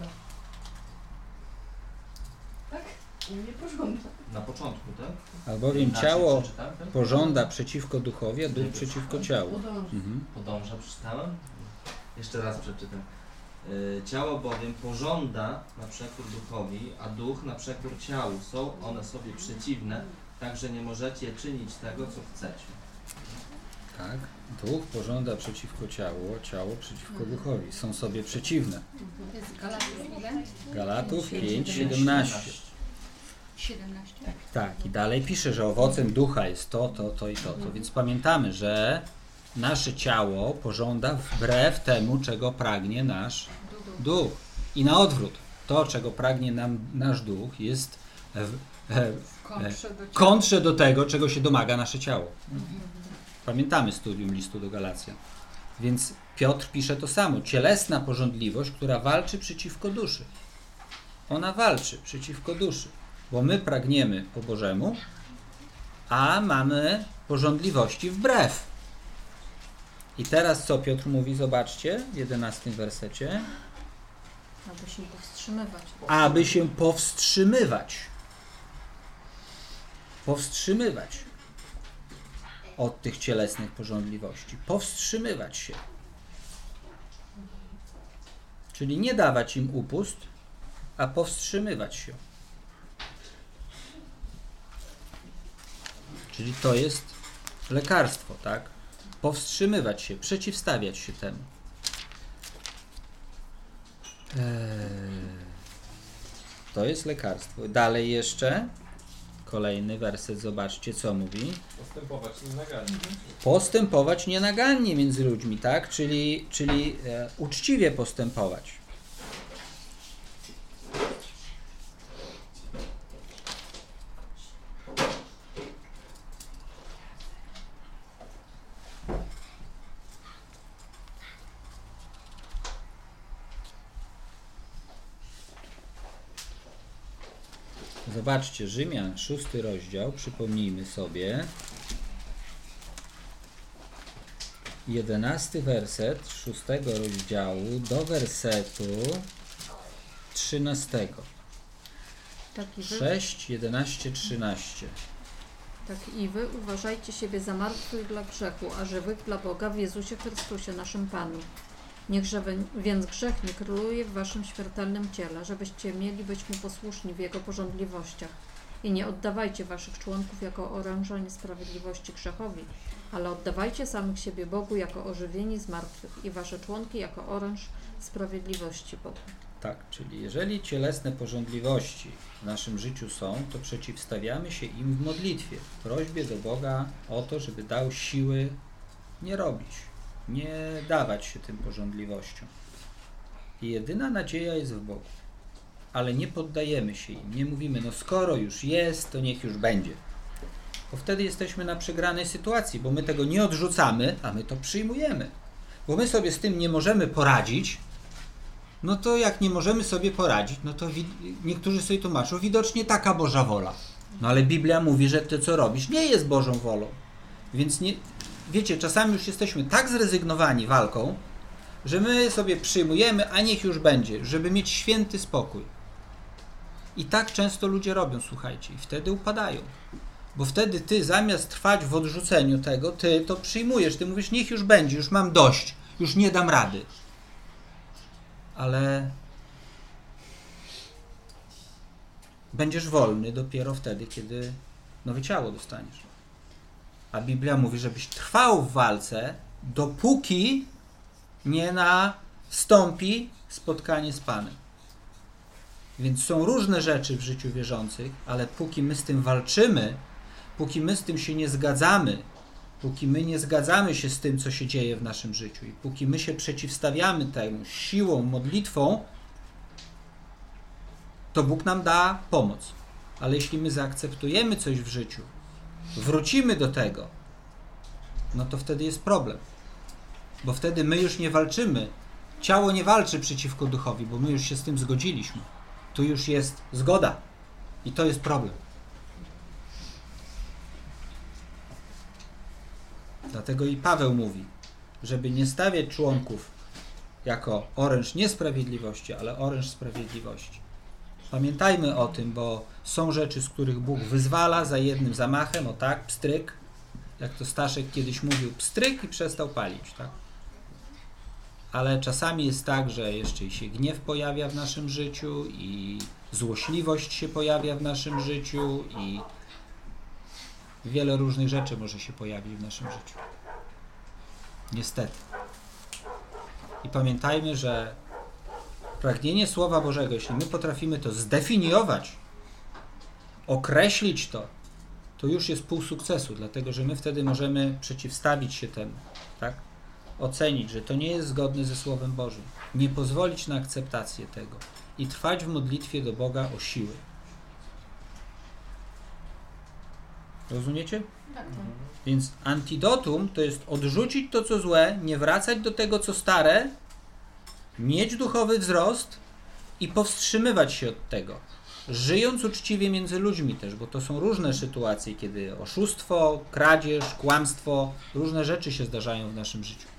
Tak? U mnie pożąda. Na początku, tak? Albowiem Inaczej ciało przeczytałem, tak? pożąda przeciwko duchowi, a duch przeciwko ciału. Podąża. Mhm. Podąża, przeczytałem? Jeszcze raz przeczytam. Y, Ciało bowiem pożąda na przekór duchowi, a duch na przekór ciału. Są one sobie przeciwne, także nie możecie czynić tego, co chcecie. Tak. Duch pożąda przeciwko ciału, a ciało przeciwko duchowi. Są sobie przeciwne. To jest Galatów ile? Galatów pięć, siedemnaście. siedemnaście. Tak, i dalej pisze, że owocem ducha jest to, to, to i to, to. Więc pamiętamy, że nasze ciało pożąda wbrew temu, czego pragnie nasz duch. I na odwrót. To, czego pragnie nam nasz duch, jest w, w, Kontrze do ciała. kontrze do tego, czego się domaga nasze ciało. Pamiętamy studium listu do Galacjan. Więc Piotr pisze to samo. Cielesna pożądliwość, która walczy przeciwko duszy. Ona walczy przeciwko duszy. Bo my pragniemy po Bożemu, a mamy pożądliwości wbrew. I teraz co Piotr mówi? Zobaczcie w jedenastym wersecie. Aby się powstrzymywać. Aby się powstrzymywać. Powstrzymywać od tych cielesnych pożądliwości. Powstrzymywać się. Czyli nie dawać im upust, a powstrzymywać się. Czyli to jest lekarstwo, tak? Powstrzymywać się, przeciwstawiać się temu. Eee, to jest lekarstwo. Dalej jeszcze kolejny werset, zobaczcie co mówi. Postępować nienagannie. Postępować nienagannie między ludźmi, tak? Czyli, czyli e, uczciwie postępować. Zobaczcie, Rzymian, szósty rozdział, przypomnijmy sobie. Jedenasty werset szóstego rozdziału do wersetu trzynastego. Tak i wy, sześć, jedenaście, trzynaście. tak i wy uważajcie siebie za martwych dla grzechu, a żywych dla Boga w Jezusie Chrystusie, naszym Panu. Niechże wy- więc grzech nie króluje w waszym śmiertelnym ciele, żebyście mieli być mu posłuszni w jego porządliwościach. I nie oddawajcie waszych członków jako oręża niesprawiedliwości grzechowi, ale oddawajcie samych siebie Bogu jako ożywieni z martwych i wasze członki jako oręż sprawiedliwości Bogu. Tak, czyli jeżeli cielesne pożądliwości w naszym życiu są, to przeciwstawiamy się im w modlitwie, w prośbie do Boga o to, żeby dał siły nie robić, nie dawać się tym pożądliwościom. I jedyna nadzieja jest w Bogu. Ale nie poddajemy się im, nie mówimy, no skoro już jest, to niech już będzie. Bo wtedy jesteśmy na przegranej sytuacji, bo my tego nie odrzucamy, a my to przyjmujemy. Bo my sobie z tym nie możemy poradzić, no to jak nie możemy sobie poradzić, no to wi- niektórzy sobie tłumaczą, widocznie taka Boża wola. No ale Biblia mówi, że to co robisz nie jest Bożą wolą. Więc nie, wiecie, czasami już jesteśmy tak zrezygnowani walką, że my sobie przyjmujemy, a niech już będzie, żeby mieć święty spokój. I tak często ludzie robią, słuchajcie, i wtedy upadają. Bo wtedy ty zamiast trwać w odrzuceniu tego, ty to przyjmujesz, ty mówisz, niech już będzie, już mam dość, już nie dam rady. Ale będziesz wolny dopiero wtedy, kiedy nowe ciało dostaniesz. A Biblia mówi, żebyś trwał w walce, dopóki nie nastąpi spotkanie z Panem. Więc są różne rzeczy w życiu wierzących, ale póki my z tym walczymy, póki my z tym się nie zgadzamy, póki my nie zgadzamy się z tym, co się dzieje w naszym życiu i póki my się przeciwstawiamy temu siłą, modlitwą, to Bóg nam da pomoc. Ale jeśli my zaakceptujemy coś w życiu, wrócimy do tego, no to wtedy jest problem. Bo wtedy my już nie walczymy Ciało nie walczy przeciwko duchowi, bo my już się z tym zgodziliśmy. Tu już jest zgoda. I to jest problem. Dlatego i Paweł mówi, żeby nie stawiać członków jako oręż niesprawiedliwości, ale oręż sprawiedliwości. Pamiętajmy o tym, bo są rzeczy, z których Bóg wyzwala za jednym zamachem, o tak, pstryk, jak to Staszek kiedyś mówił, pstryk i przestał palić, tak? Ale czasami jest tak, że jeszcze i się gniew pojawia w naszym życiu i złośliwość się pojawia w naszym życiu i wiele różnych rzeczy może się pojawić w naszym życiu. Niestety. I pamiętajmy, że pragnienie Słowa Bożego, jeśli my potrafimy to zdefiniować, określić to, to już jest pół sukcesu, dlatego że my wtedy możemy przeciwstawić się temu, tak? Ocenić, że to nie jest zgodne ze Słowem Bożym, nie pozwolić na akceptację tego i trwać w modlitwie do Boga o siły. Rozumiecie? Tak, tak. Więc antidotum to jest odrzucić to, co złe, nie wracać do tego, co stare, mieć duchowy wzrost i powstrzymywać się od tego. Żyjąc uczciwie między ludźmi też, bo to są różne sytuacje, kiedy oszustwo, kradzież, kłamstwo, różne rzeczy się zdarzają w naszym życiu.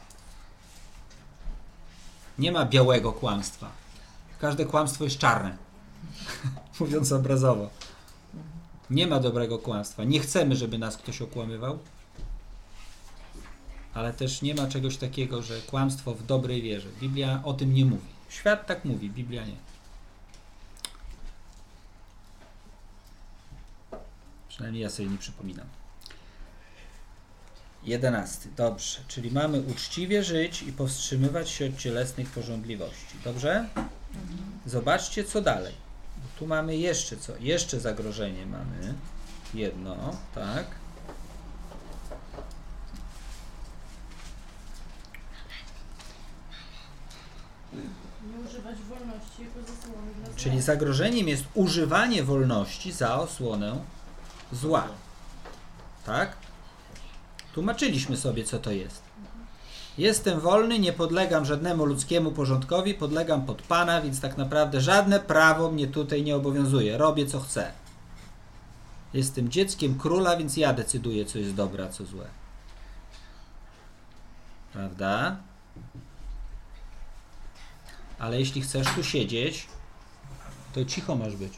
Nie ma białego kłamstwa. Każde kłamstwo jest czarne. Mówiąc obrazowo. Nie ma dobrego kłamstwa. Nie chcemy, żeby nas ktoś okłamywał, ale też nie ma czegoś takiego, że kłamstwo w dobrej wierze. Biblia o tym nie mówi. Świat tak mówi, Biblia nie. Przynajmniej ja sobie nie przypominam. Jedenasty. Dobrze. Czyli mamy uczciwie żyć i powstrzymywać się od cielesnych pożądliwości. Dobrze? Zobaczcie, co dalej. Bo tu mamy jeszcze co? Jeszcze zagrożenie mamy. Jedno, tak. Nie używać wolności jako zasłony dla zła. Czyli zagrożeniem jest używanie wolności za osłonę zła. Tak? Tłumaczyliśmy sobie, co to jest. Jestem wolny, nie podlegam żadnemu ludzkiemu porządkowi, podlegam pod Pana, więc tak naprawdę żadne prawo mnie tutaj nie obowiązuje. Robię, co chcę. Jestem dzieckiem króla, więc ja decyduję, co jest dobre, a co złe. Prawda? Ale jeśli chcesz tu siedzieć, to cicho masz być.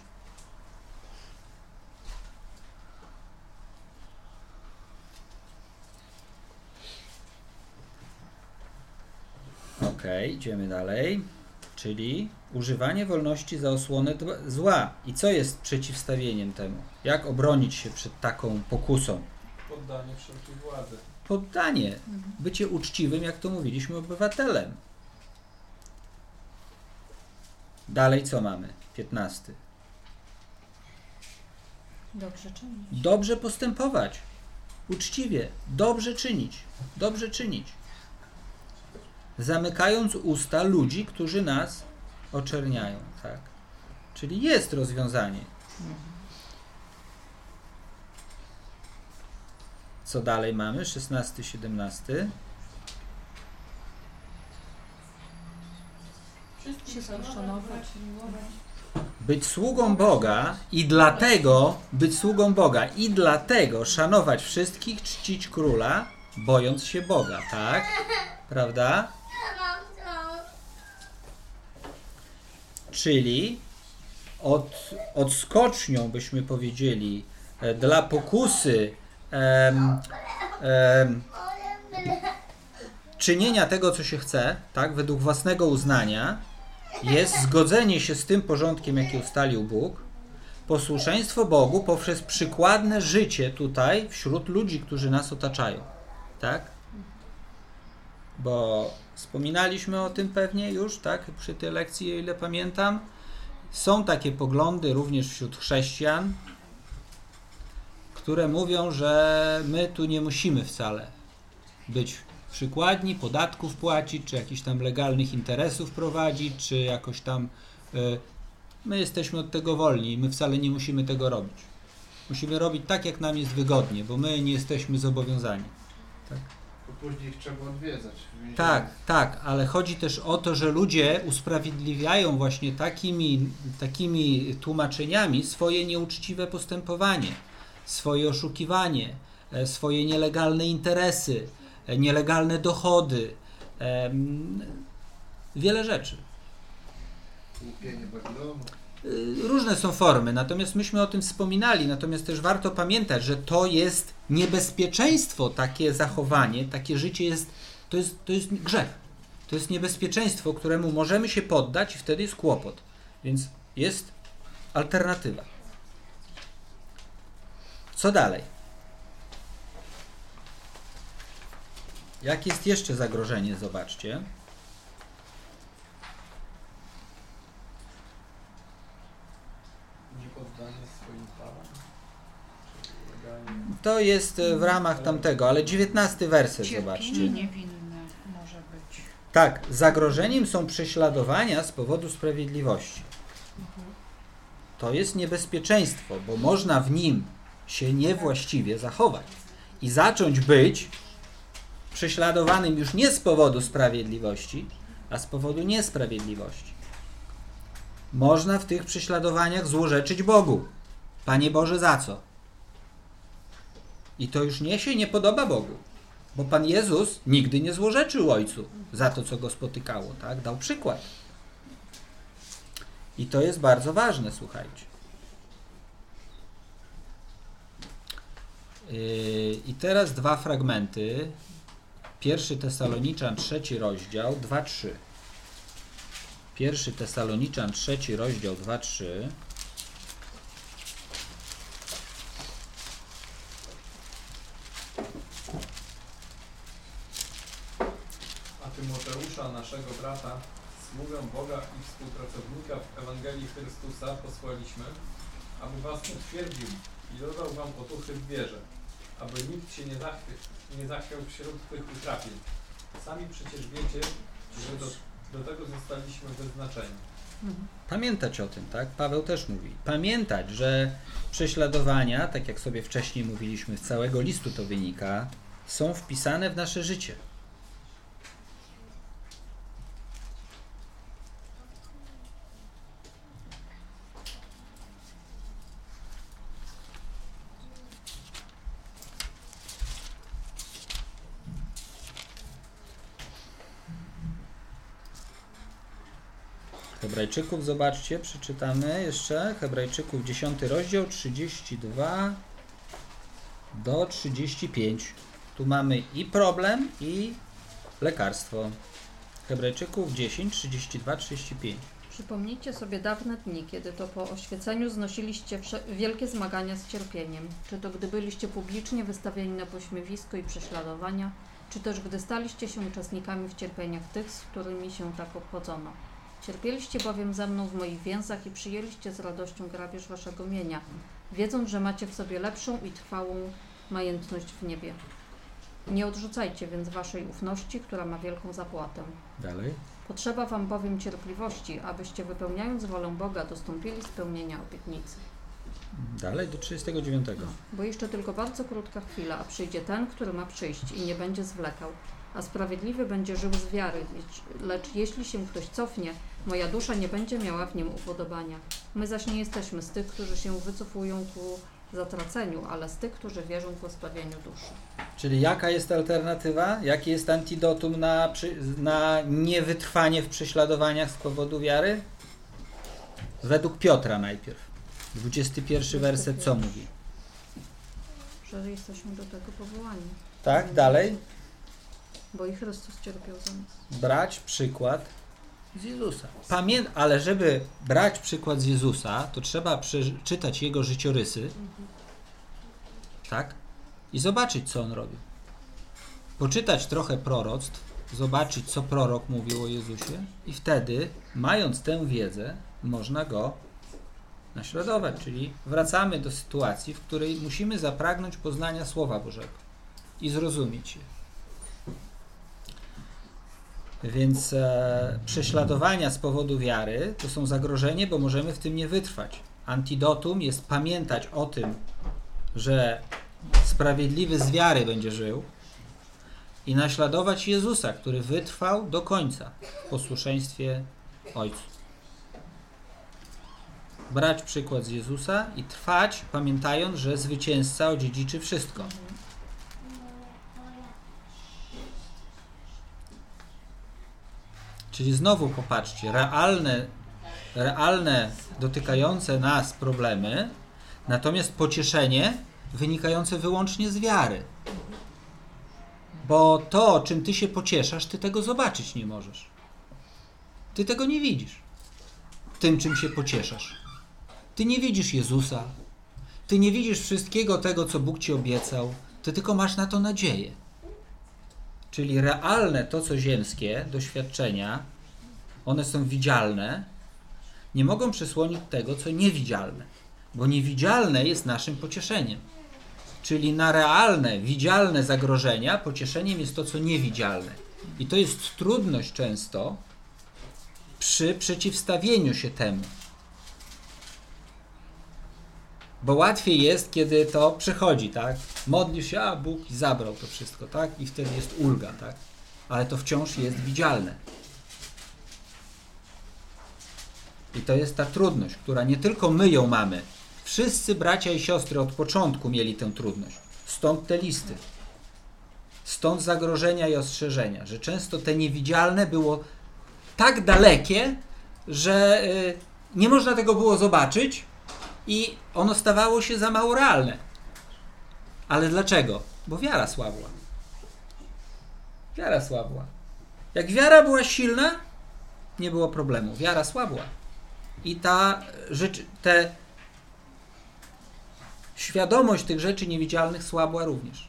Ok, idziemy dalej. Czyli używanie wolności za osłonę zła. I co jest przeciwstawieniem temu? Jak obronić się przed taką pokusą? Poddanie wszelkiej władzy. Poddanie. Bycie uczciwym, jak to mówiliśmy, obywatelem. Dalej co mamy? piętnasty. Dobrze czynić. Dobrze postępować. Uczciwie. Dobrze czynić. Dobrze czynić. Zamykając usta ludzi, którzy nas oczerniają. Tak? Czyli jest rozwiązanie. Co dalej mamy? szesnasty, siedemnasty. Wszystkich Wszystkich szanować, szanować. miłować. Być sługą Boga i dlatego być sługą Boga i dlatego szanować wszystkich, czcić króla, bojąc się Boga, tak? Prawda? Czyli od, odskocznią, byśmy powiedzieli, e, dla pokusy em, em, czynienia tego, co się chce, tak, według własnego uznania, jest zgodzenie się z tym porządkiem, jaki ustalił Bóg, posłuszeństwo Bogu poprzez przykładne życie tutaj wśród ludzi, którzy nas otaczają. Tak? Bo wspominaliśmy o tym pewnie już, tak, przy tej lekcji, o ile pamiętam. Są takie poglądy również wśród chrześcijan, które mówią, że my tu nie musimy wcale być przykładni, podatków płacić, czy jakichś tam legalnych interesów prowadzić, czy jakoś tam y, my jesteśmy od tego wolni i my wcale nie musimy tego robić. Musimy robić tak, jak nam jest wygodnie, bo my nie jesteśmy zobowiązani. Tak? później ich trzeba odwiedzać. w więzieniu. Tak, tak, ale chodzi też o to, że ludzie usprawiedliwiają właśnie takimi, takimi tłumaczeniami swoje nieuczciwe postępowanie, swoje oszukiwanie, e, swoje nielegalne interesy, e, nielegalne dochody, em, wiele rzeczy. Łupienie Babilonu. Y, Różne są formy, natomiast myśmy o tym wspominali, natomiast też warto pamiętać, że to jest niebezpieczeństwo, takie zachowanie, takie życie jest, to jest, to jest grzech. To jest niebezpieczeństwo, któremu możemy się poddać i wtedy jest kłopot. Więc jest alternatywa. Co dalej? Jakie jest jeszcze zagrożenie? Zobaczcie. Niepoddanie swoim prawom. Czy uleganie. To jest e, w ramach tamtego, ale dziewiętnasty werset, Cierpienie zobaczcie. niewinne może być. Tak, zagrożeniem są prześladowania z powodu sprawiedliwości. To jest niebezpieczeństwo, bo można w nim się niewłaściwie zachować i zacząć być prześladowanym już nie z powodu sprawiedliwości, a z powodu niesprawiedliwości. Można w tych prześladowaniach złorzeczyć Bogu. Panie Boże, za co? I to już nie się nie podoba Bogu. Bo Pan Jezus nigdy nie złorzeczył Ojcu za to, co Go spotykało, tak? Dał przykład. I to jest bardzo ważne, słuchajcie. Yy, I teraz dwa fragmenty. Pierwszy Tesaloniczan, trzeci rozdział, dwa trzy. Pierwszy Tesaloniczan, trzeci rozdział, dwa trzy. A Tymoteusza, naszego brata, sługę Boga i współpracownika w Ewangelii Chrystusa posłaliśmy, aby was utwierdził i dodał wam otuchy w wierze, aby nikt się nie, zachwy, nie zachwiał wśród tych utrapień. Sami przecież wiecie, że do, do tego zostaliśmy wyznaczeni. Pamiętać o tym, tak? Paweł też mówi. Pamiętać, że prześladowania, tak jak sobie wcześniej mówiliśmy, z całego listu to wynika, są wpisane w nasze życie. Hebrajczyków, zobaczcie, przeczytamy jeszcze. Hebrajczyków, dziesiąty rozdział, trzydzieści dwa do trzydziestu pięciu. Tu mamy i problem, i lekarstwo. Hebrajczyków dziesięć, trzydzieści dwa, trzydzieści pięć. Przypomnijcie sobie dawne dni, kiedy to po oświeceniu znosiliście wsze- wielkie zmagania z cierpieniem. Czy to gdy byliście publicznie wystawieni na pośmiewisko i prześladowania, czy też gdy staliście się uczestnikami w cierpieniach tych, z którymi się tak obchodzono. Cierpieliście bowiem ze mną w moich więzach i przyjęliście z radością grabież waszego mienia, wiedząc, że macie w sobie lepszą i trwałą majętność w niebie. Nie odrzucajcie więc waszej ufności, która ma wielką zapłatę. Dalej. Potrzeba wam bowiem cierpliwości, abyście wypełniając wolę Boga dostąpili spełnienia obietnicy. Dalej do trzydziestego dziewiątego. Bo jeszcze tylko bardzo krótka chwila, a przyjdzie ten, który ma przyjść i nie będzie zwlekał. A sprawiedliwy będzie żył z wiary, lecz, lecz jeśli się ktoś cofnie, moja dusza nie będzie miała w nim upodobania. My zaś nie jesteśmy z tych, którzy się wycofują ku zatraceniu, ale z tych, którzy wierzą w zbawieniu duszy. Czyli jaka jest alternatywa? Jakie jest antidotum na, przy, na niewytrwanie w prześladowaniach z powodu wiary? Według Piotra najpierw. dwudziesty pierwszy werset co mówi? Że jesteśmy do tego powołani, Tak, dalej. bo i Chrystus cierpiał za nas. Brać przykład z Jezusa. Pamię... Ale żeby brać przykład z Jezusa, to trzeba przeczytać Jego życiorysy, tak? I zobaczyć, co On robił. Poczytać trochę proroctw, zobaczyć, co prorok mówił o Jezusie i wtedy, mając tę wiedzę, można Go naśladować. Czyli wracamy do sytuacji, w której musimy zapragnąć poznania Słowa Bożego i zrozumieć je. Więc e, prześladowania z powodu wiary to są zagrożenie, bo możemy w tym nie wytrwać. Antidotum jest pamiętać o tym, że sprawiedliwy z wiary będzie żył i naśladować Jezusa, który wytrwał do końca w posłuszeństwie Ojcu. Brać przykład z Jezusa i trwać, pamiętając, że zwycięzca odziedziczy wszystko. Czyli znowu popatrzcie, realne, realne dotykające nas problemy, natomiast pocieszenie wynikające wyłącznie z wiary. Bo to, czym ty się pocieszasz, ty tego zobaczyć nie możesz. Ty tego nie widzisz. Tym, czym się pocieszasz. Ty nie widzisz Jezusa. Ty nie widzisz wszystkiego tego, co Bóg ci obiecał. Ty tylko masz na to nadzieję. Czyli realne, to co ziemskie, doświadczenia, one są widzialne, nie mogą przysłonić tego, co niewidzialne. Bo niewidzialne jest naszym pocieszeniem. Czyli na realne, widzialne zagrożenia pocieszeniem jest to, co niewidzialne. I to jest trudność często przy przeciwstawieniu się temu. Bo łatwiej jest, kiedy to przychodzi, tak? Modlisz się, a Bóg zabrał to wszystko, tak? I wtedy jest ulga, tak? Ale to wciąż jest widzialne. I to jest ta trudność, która nie tylko my ją mamy. Wszyscy bracia i siostry od początku mieli tę trudność. Stąd te listy. Stąd zagrożenia i ostrzeżenia, że często te niewidzialne było tak dalekie, że y, nie można tego było zobaczyć i ono stawało się za mało realne. Ale dlaczego? Bo wiara słabła. Wiara słabła. Jak wiara była silna, nie było problemu. Wiara słabła. I ta rzecz, te świadomość tych rzeczy niewidzialnych słabła również.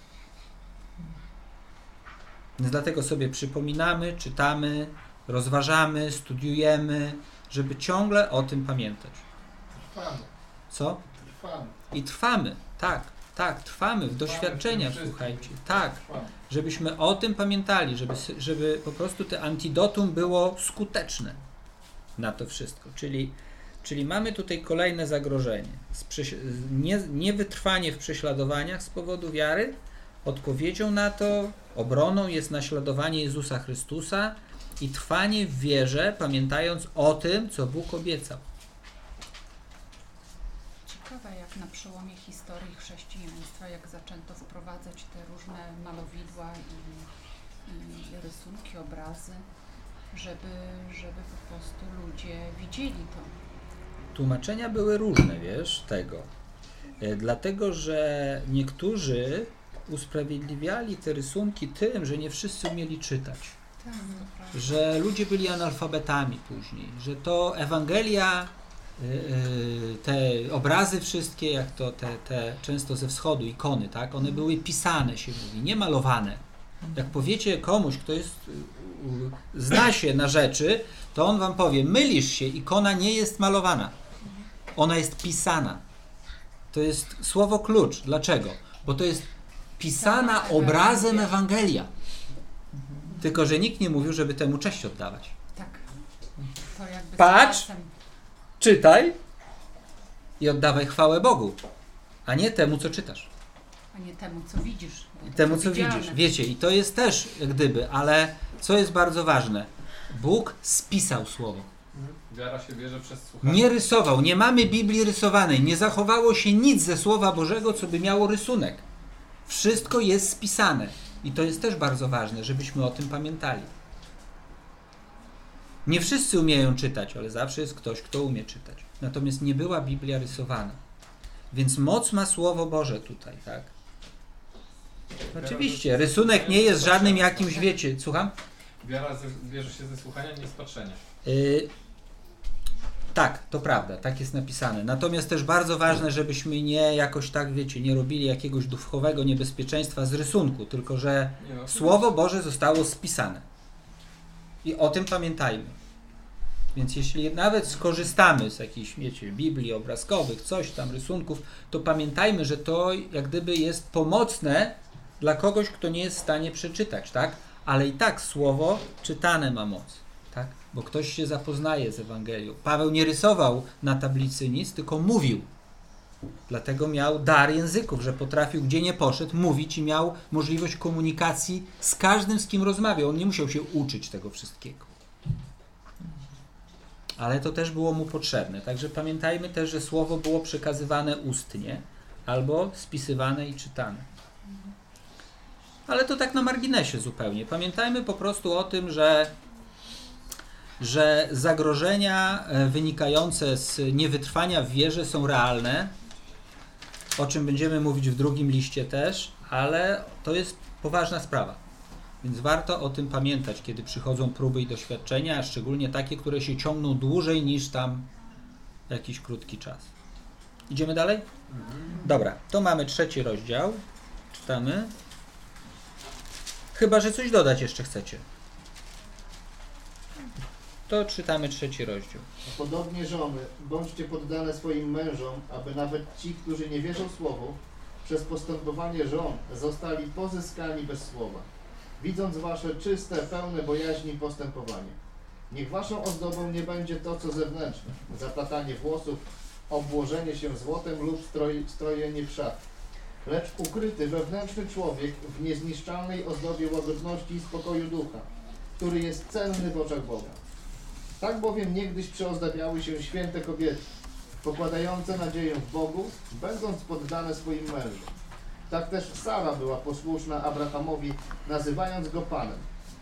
Więc dlatego sobie przypominamy, czytamy, rozważamy, studiujemy, żeby ciągle o tym pamiętać. Trwamy. Co? Trwamy. I trwamy. Tak, tak, trwamy w doświadczeniach, słuchajcie. Tak, żebyśmy o tym pamiętali, żeby, żeby po prostu te antidotum było skuteczne na to wszystko. Czyli, czyli mamy tutaj kolejne zagrożenie. Nie, niewytrwanie w prześladowaniach z powodu wiary. Odpowiedzią na to, obroną jest naśladowanie Jezusa Chrystusa i trwanie w wierze, pamiętając o tym, co Bóg obiecał. Ciekawe, jak na przełomie historii chrześcijaństwa, jak zaczęto wprowadzać te różne malowidła i, i rysunki, obrazy, żeby, żeby po prostu ludzie widzieli to. Tłumaczenia były różne, wiesz, tego. E, dlatego, że niektórzy usprawiedliwiali te rysunki tym, że nie wszyscy umieli czytać. Tak, że ludzie byli analfabetami później, że to Ewangelia, te obrazy wszystkie, jak to te, te często ze wschodu, ikony, tak, one były pisane, się mówi, nie malowane. Jak powiecie komuś, kto jest, zna się na rzeczy, to on wam powie, mylisz się, ikona nie jest malowana. Ona jest pisana. To jest słowo klucz. Dlaczego? Bo to jest pisana obrazem Ewangelia. Tylko że nikt nie mówił, żeby temu cześć oddawać. Tak. To jakby Patrz, czasem... czytaj i oddawaj chwałę Bogu, a nie temu, co czytasz. A nie temu, co widzisz. I temu, co widzialne. widzisz. Wiecie, i to jest też jak gdyby, ale co jest bardzo ważne? Bóg spisał słowo. Wiara się bierze przez słuchanie. Nie rysował. Nie mamy Biblii rysowanej. Nie zachowało się nic ze Słowa Bożego, co by miało rysunek. Wszystko jest spisane. I to jest też bardzo ważne, żebyśmy o tym pamiętali. Nie wszyscy umieją czytać, ale zawsze jest ktoś, kto umie czytać. Natomiast nie była Biblia rysowana. Więc moc ma Słowo Boże tutaj, tak? Oczywiście, rysunek nie jest żadnym jakimś, wiecie, słucham? Wiara ze, bierze się ze słuchania, nie z patrzenia. Yy, tak, to prawda, tak jest napisane. Natomiast też bardzo ważne, żebyśmy nie jakoś tak, wiecie, nie robili jakiegoś duchowego niebezpieczeństwa z rysunku, tylko że Nie no, Słowo Boże zostało spisane. I o tym pamiętajmy. Więc jeśli nawet skorzystamy z jakichś, wiecie, Biblii obrazkowych, coś tam, rysunków, to pamiętajmy, że to jak gdyby jest pomocne dla kogoś, kto nie jest w stanie przeczytać, tak? Ale i tak Słowo czytane ma moc, tak? Bo ktoś się zapoznaje z Ewangelią. Paweł nie rysował na tablicy nic, tylko mówił. Dlatego miał dar języków, że potrafił, gdzie nie poszedł, mówić i miał możliwość komunikacji z każdym, z kim rozmawiał. On nie musiał się uczyć tego wszystkiego. Ale to też było mu potrzebne. Także pamiętajmy też, że słowo było przekazywane ustnie albo spisywane i czytane. Ale to tak na marginesie zupełnie. Pamiętajmy po prostu o tym, że, że zagrożenia wynikające z niewytrwania w wierze są realne, o czym będziemy mówić w drugim liście też, ale to jest poważna sprawa. Więc warto o tym pamiętać, kiedy przychodzą próby i doświadczenia, a szczególnie takie, które się ciągną dłużej niż tam jakiś krótki czas. Idziemy dalej? Dobra, to mamy trzeci rozdział. Czytamy. Chyba że coś dodać jeszcze chcecie. To czytamy trzeci rozdział. Podobnie żony, bądźcie poddane swoim mężom, aby nawet ci, którzy nie wierzą słowu, przez postępowanie żon zostali pozyskani bez słowa, widząc wasze czyste, pełne bojaźni postępowanie. Niech waszą ozdobą nie będzie to, co zewnętrzne, zaplatanie włosów, obłożenie się złotem lub stroj, strojenie w szat, lecz ukryty wewnętrzny człowiek w niezniszczalnej ozdobie łagodności i spokoju ducha, który jest cenny w oczach Boga. Tak bowiem niegdyś przyozdabiały się święte kobiety, pokładające nadzieję w Bogu, będąc poddane swoim mężom. Tak też Sara była posłuszna Abrahamowi, nazywając go Panem.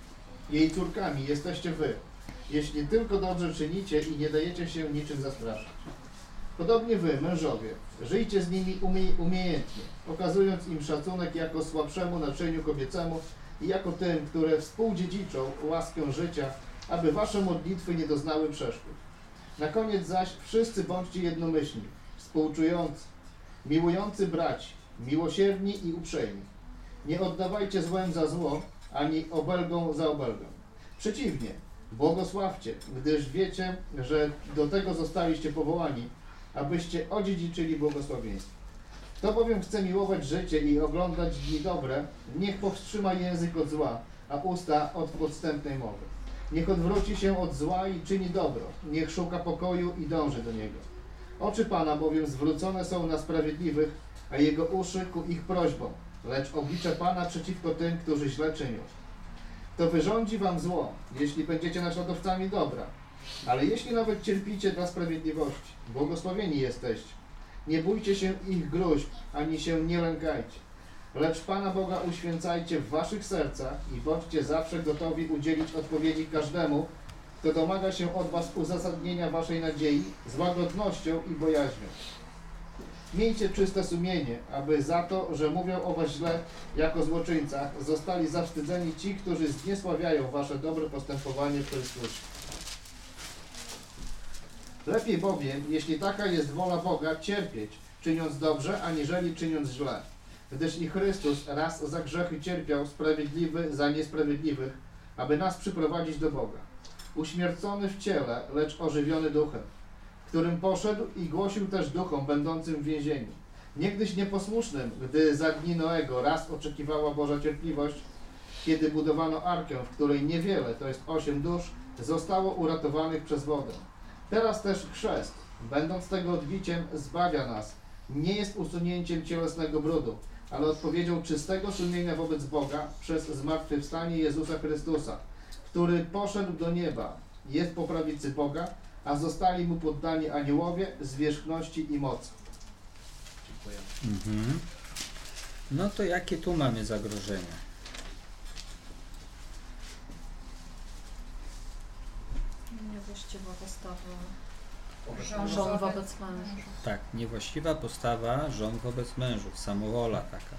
Jej córkami jesteście wy, jeśli tylko dobrze czynicie i nie dajecie się niczym zastraszać. Podobnie wy, mężowie, żyjcie z nimi umie umiejętnie, okazując im szacunek jako słabszemu naczyniu kobiecemu i jako tym, które współdziedziczą łaskę życia, aby wasze modlitwy nie doznały przeszkód. Na koniec zaś wszyscy bądźcie jednomyślni, współczujący, miłujący braci, miłosierni i uprzejmi. Nie oddawajcie złem za zło, ani obelgą za obelgę. Przeciwnie, błogosławcie, gdyż wiecie, że do tego zostaliście powołani, abyście odziedziczyli błogosławieństwo. Kto bowiem chce miłować życie i oglądać dni dobre, niech powstrzyma język od zła, a usta od podstępnej mowy. Niech odwróci się od zła i czyni dobro, niech szuka pokoju i dąży do niego. Oczy Pana bowiem zwrócone są na sprawiedliwych, a Jego uszy ku ich prośbom, lecz oblicze Pana przeciwko tym, którzy źle czynią. Kto wyrządzi wam zło, jeśli będziecie naśladowcami dobra, ale jeśli nawet cierpicie dla sprawiedliwości, błogosławieni jesteście. Nie bójcie się ich gruźb, ani się nie lękajcie. Lecz Pana Boga uświęcajcie w waszych sercach i bądźcie zawsze gotowi udzielić odpowiedzi każdemu, kto domaga się od was uzasadnienia waszej nadziei z łagodnością i bojaźnią. Miejcie czyste sumienie, aby za to, że mówią o was źle jako złoczyńcach, zostali zawstydzeni ci, którzy zniesławiają wasze dobre postępowanie w Chrystusie. Lepiej bowiem, jeśli taka jest wola Boga, cierpieć, czyniąc dobrze, aniżeli czyniąc źle. Gdyż i Chrystus raz za grzechy cierpiał, sprawiedliwy za niesprawiedliwych, aby nas przyprowadzić do Boga. Uśmiercony w ciele, lecz ożywiony duchem, którym poszedł i głosił też duchom będącym w więzieniu. Niegdyś nieposłusznym, gdy za dni Noego raz oczekiwała Boża cierpliwość, kiedy budowano arkę, w której niewiele, to jest osiem dusz, zostało uratowanych przez wodę. Teraz też chrzest, będąc tego odbiciem, zbawia nas. Nie jest usunięciem cielesnego brudu, ale odpowiedzią czystego sumienia wobec Boga przez zmartwychwstanie Jezusa Chrystusa, który poszedł do nieba, jest po prawicy Boga, a zostali mu poddani aniołowie, zwierzchności i mocy. Dziękuję. Mhm. No to jakie tu mamy zagrożenia? Niewłaściwa postawa Żon żon wobec wobec mężów. Tak, niewłaściwa postawa żon wobec mężów, samowola taka.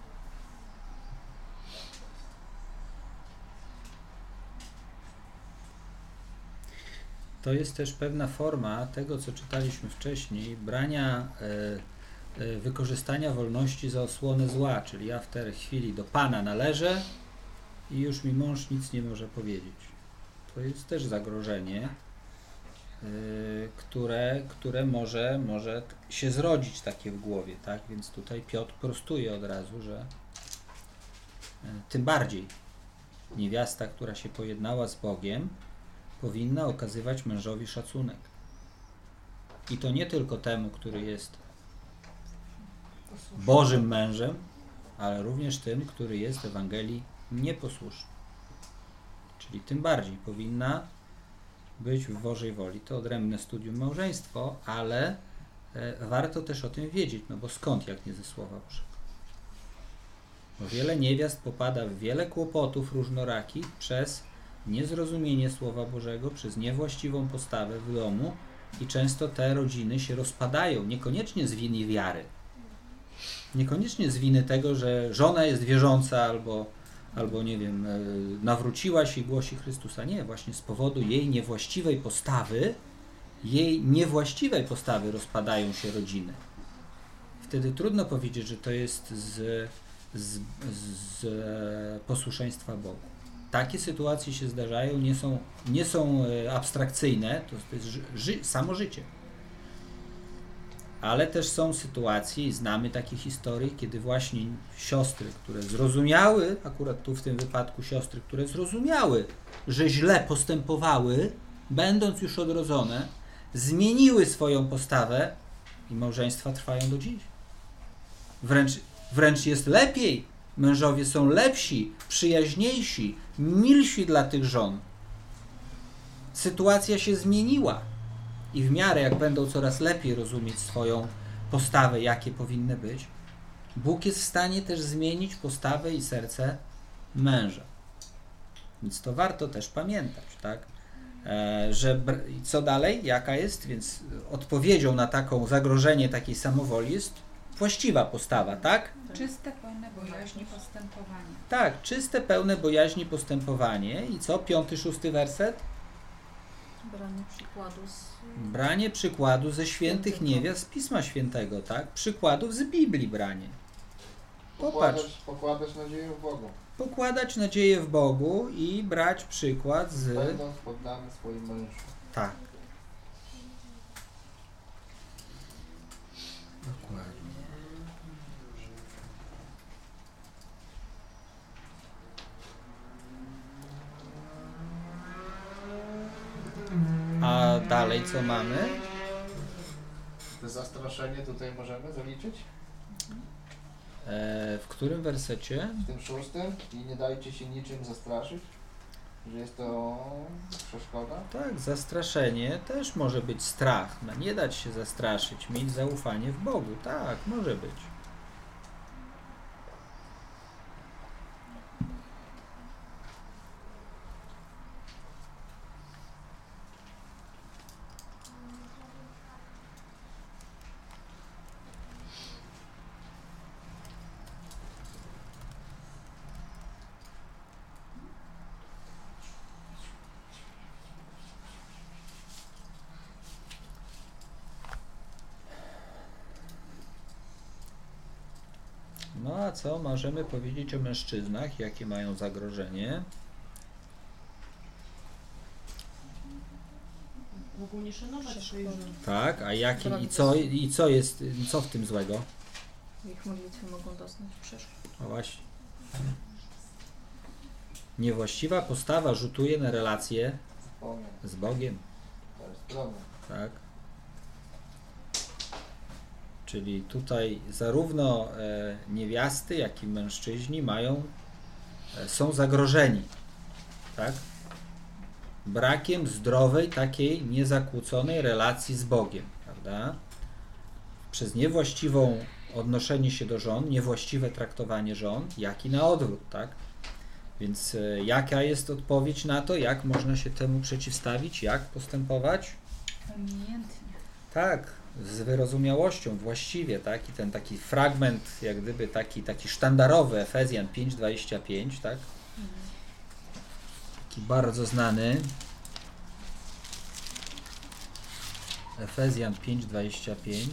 To jest też pewna forma tego, co czytaliśmy wcześniej, brania, e, e, wykorzystania wolności za osłonę zła, czyli ja w tej chwili do Pana należę i już mi mąż nic nie może powiedzieć. To jest też zagrożenie, Yy, które, które może, może się zrodzić takie w głowie, tak? Więc tutaj Piotr prostuje od razu, że yy, tym bardziej niewiasta, która się pojednała z Bogiem, powinna okazywać mężowi szacunek. I to nie tylko temu, który jest Bożym mężem, ale również tym, który jest Ewangelii nieposłuszny. Czyli tym bardziej powinna być w Bożej woli. To odrębne studium małżeństwo, ale e, warto też o tym wiedzieć, no bo skąd jak nie ze Słowa Bożego? Bo wiele niewiast popada w wiele kłopotów różnorakich przez niezrozumienie Słowa Bożego, przez niewłaściwą postawę w domu i często te rodziny się rozpadają, niekoniecznie z winy wiary, niekoniecznie z winy tego, że żona jest wierząca albo, albo nie wiem, nawróciła się i głosi Chrystusa. Nie, właśnie z powodu jej niewłaściwej postawy, jej niewłaściwej postawy rozpadają się rodziny. Wtedy trudno powiedzieć, że to jest z, z, z posłuszeństwa Bogu. Takie sytuacje się zdarzają, nie są, nie są abstrakcyjne, to, to jest ży, ży, samo życie. Ale też są sytuacje i znamy takie historie, kiedy właśnie siostry, które zrozumiały, akurat tu w tym wypadku siostry, które zrozumiały, że źle postępowały, będąc już odrodzone, zmieniły swoją postawę i małżeństwa trwają do dziś. Wręcz, wręcz jest lepiej. Mężowie są lepsi, przyjaźniejsi, milsi dla tych żon. Sytuacja się zmieniła. I w miarę jak będą coraz lepiej rozumieć swoją postawę, jakie powinny być, Bóg jest w stanie też zmienić postawę i serce męża. Więc to warto też pamiętać, tak? E, że co dalej? Jaka jest? Więc odpowiedzią na taką zagrożenie takiej samowoli jest właściwa postawa, tak? Czyste, pełne bojaźni postępowanie. Tak, czyste, pełne bojaźni postępowanie. I co? Piąty, szósty werset? Branie przykładu z... Branie przykładu ze świętych niewiast z Pisma Świętego, tak? Przykładów z Biblii branie. Popatrz. Pokładać, pokładać nadzieję w Bogu. Pokładać nadzieję w Bogu i brać przykład z... Będąc poddany swoim mężom. Tak. Dokładnie. A dalej co mamy? To zastraszenie tutaj możemy zaliczyć? E, w którym wersecie? W tym szóstym? I nie dajcie się niczym zastraszyć? Że jest to przeszkoda? Tak, zastraszenie też może być strach. No, nie dać się zastraszyć, mieć zaufanie w Bogu. Tak, może być. No a co możemy powiedzieć o mężczyznach? Jakie mają zagrożenie? Mogą nie szanować swojej żony. Tak, a jaki i co, i co jest, co w tym złego? Ich modlitwy mogą doznać przeszkód. No właśnie. Niewłaściwa postawa rzutuje na relacje Z Bogiem. z Bogiem. To jest problem. Tak. Czyli tutaj zarówno e, niewiasty, jak i mężczyźni mają, e, są zagrożeni, tak? Brakiem zdrowej, takiej niezakłóconej relacji z Bogiem, prawda? Przez niewłaściwą odnoszenie się do żon, niewłaściwe traktowanie żon, jak i na odwrót, tak? Więc e, jaka jest odpowiedź na to, jak można się temu przeciwstawić, jak postępować? Umiejętnie. Tak, z wyrozumiałością, właściwie, tak? I ten taki fragment, jak gdyby taki, taki sztandarowy, Efezjan pięć dwadzieścia pięć, tak? Taki bardzo znany. Efezjan pięć dwadzieścia pięć.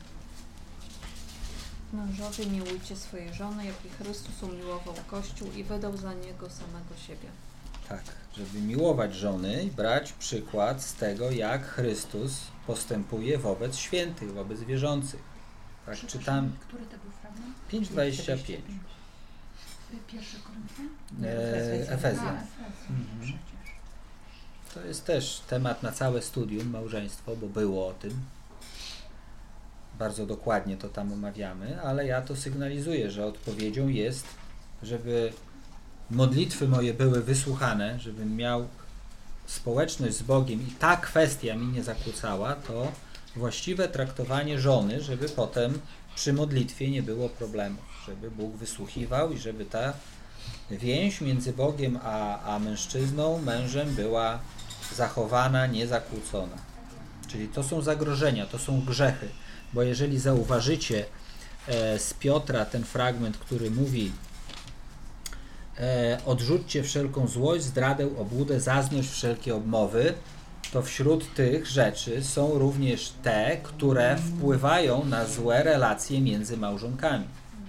Mężowie, miłujcie swoje żony, jak i Chrystus umiłował Kościół i wydał za niego samego siebie. Tak, żeby miłować żony i brać przykład z tego, jak Chrystus postępuje wobec świętych, wobec wierzących. Tak, czytam Który to był fragment? pięć dwadzieścia pięć. Pierwszy Koryntian? E, A, Efezjan. Efezjan, Mhm. przecież. To jest też temat na całe studium, małżeństwo, bo było o tym. bardzo dokładnie to tam omawiamy, ale ja to sygnalizuję, że odpowiedzią jest, żeby modlitwy moje były wysłuchane, żebym miał społeczność z Bogiem i ta kwestia mi nie zakłócała, to właściwe traktowanie żony, żeby potem przy modlitwie nie było problemu, żeby Bóg wysłuchiwał i żeby ta więź między Bogiem a, a mężczyzną, mężem była zachowana, niezakłócona. Czyli to są zagrożenia, to są grzechy, bo jeżeli zauważycie e, z Piotra ten fragment, który mówi e, odrzućcie wszelką złość, zdradę, obłudę, zazdrość, wszelkie obmowy, to wśród tych rzeczy są również te, które wpływają na złe relacje między małżonkami.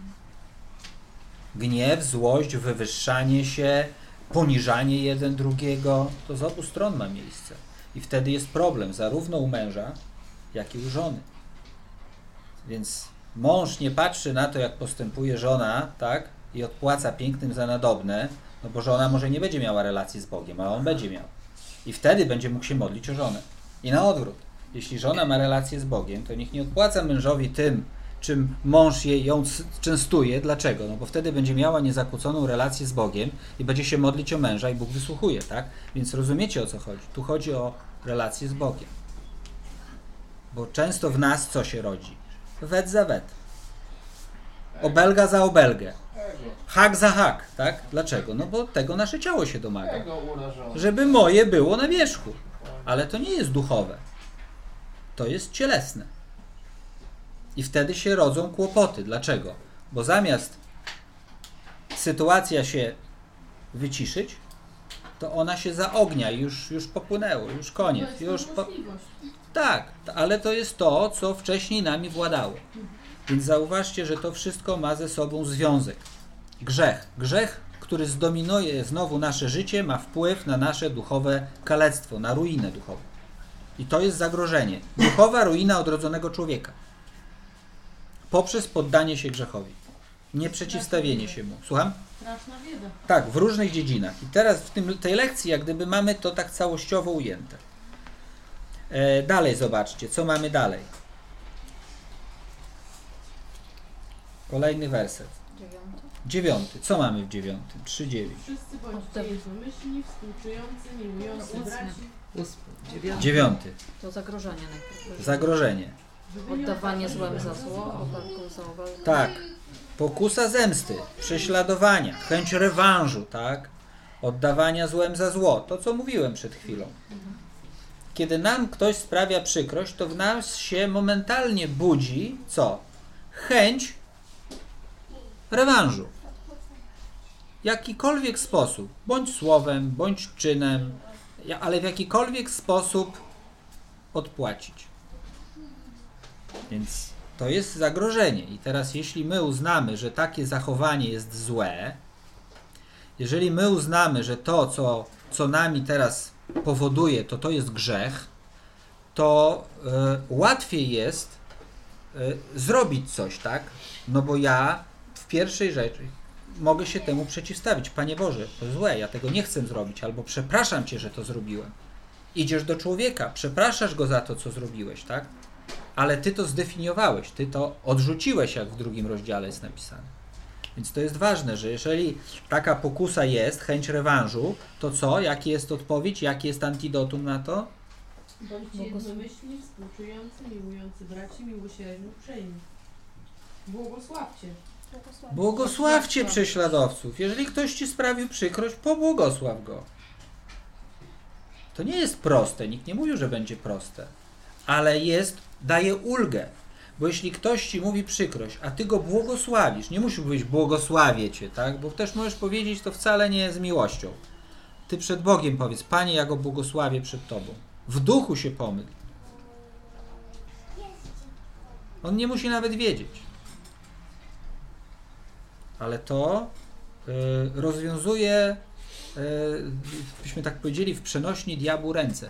Gniew, złość, wywyższanie się, poniżanie jeden drugiego, to z obu stron ma miejsce. I wtedy jest problem zarówno u męża, jak i u żony. Więc mąż nie patrzy na to, jak postępuje żona, tak, i odpłaca pięknym za nadobne, no bo żona może nie będzie miała relacji z Bogiem, a on będzie miał. I wtedy będzie mógł się modlić o żonę. I na odwrót. Jeśli żona ma relację z Bogiem, to niech nie odpłaca mężowi tym, czym mąż jej, ją częstuje. Dlaczego? No bo wtedy będzie miała niezakłóconą relację z Bogiem i będzie się modlić o męża i Bóg wysłuchuje, tak? Więc rozumiecie, o co chodzi. Tu chodzi o relację z Bogiem. Bo często w nas co się rodzi? Wet za wet. Obelga za obelgę. Hak za hak, tak? Dlaczego? No bo tego nasze ciało się domaga. Żeby moje było na wierzchu. Ale to nie jest duchowe. To jest cielesne. I wtedy się rodzą kłopoty. Dlaczego? Bo zamiast sytuacja się wyciszyć, to ona się zaognia i już, już popłynęło, już koniec. Już po... Tak, ale to jest to, co wcześniej nami władało. Więc zauważcie, że to wszystko ma ze sobą związek. Grzech. Grzech, który zdominuje znowu nasze życie, ma wpływ na nasze duchowe kalectwo, na ruinę duchową. I to jest zagrożenie. Duchowa ruina odrodzonego człowieka. Poprzez poddanie się grzechowi. Nie przeciwstawienie się mu. Słucham? Straszna bieda. Tak, w różnych dziedzinach. I teraz w tym, tej lekcji jak gdyby mamy to tak całościowo ujęte. E, dalej zobaczcie, co mamy dalej. Kolejny werset. Dziewiąty. Dziewiąty. Co mamy w dziewiątym? trzy dziewięć. Wszyscy bądźcie jednomyślni, współczujący, miłujący braci. Dziewiąty. To zagrożenie najpierw. Zagrożenie. Oddawanie złem za zło, oparku za owal. Tak. Pokusa zemsty, prześladowania, chęć rewanżu, tak? Oddawania złem za zło. To, co mówiłem przed chwilą. Kiedy nam ktoś sprawia przykrość, to w nas się momentalnie budzi, co? Chęć rewanżu. Jakikolwiek sposób, bądź słowem, bądź czynem, ale w jakikolwiek sposób odpłacić. Więc to jest zagrożenie. I teraz jeśli my uznamy, że takie zachowanie jest złe, jeżeli my uznamy, że to, co, co nami teraz powoduje, to to jest grzech, to y, łatwiej jest y, zrobić coś, tak? No bo ja w pierwszej rzeczy mogę się temu przeciwstawić. Panie Boże, to złe, ja tego nie chcę zrobić, albo przepraszam Cię, że to zrobiłem. Idziesz do człowieka, przepraszasz go za to, co zrobiłeś, tak? Ale Ty to zdefiniowałeś, Ty to odrzuciłeś, jak w drugim rozdziale jest napisane. Więc to jest ważne, że jeżeli taka pokusa jest, chęć rewanżu, to co? Jaki jest odpowiedź? Jaki jest antidotum na to? Bądźcie jednomyślni, współczujący, miłujący braci, miłosierni, uprzejmi. Błogosławcie. Błogosławcie prześladowców. Jeżeli ktoś Ci sprawił przykrość, pobłogosław go. To nie jest proste, nikt nie mówił, że będzie proste, ale jest, daje ulgę. Bo jeśli ktoś Ci mówi przykrość, a Ty go błogosławisz, nie musi powiedzieć błogosławię Cię, tak? Bo też możesz powiedzieć to wcale nie z miłością. Ty przed Bogiem powiedz, Panie, ja go błogosławię przed Tobą. W duchu się pomyl. On nie musi nawet wiedzieć. Ale to y, rozwiązuje, y, byśmy tak powiedzieli, w przenośni diabłu ręce.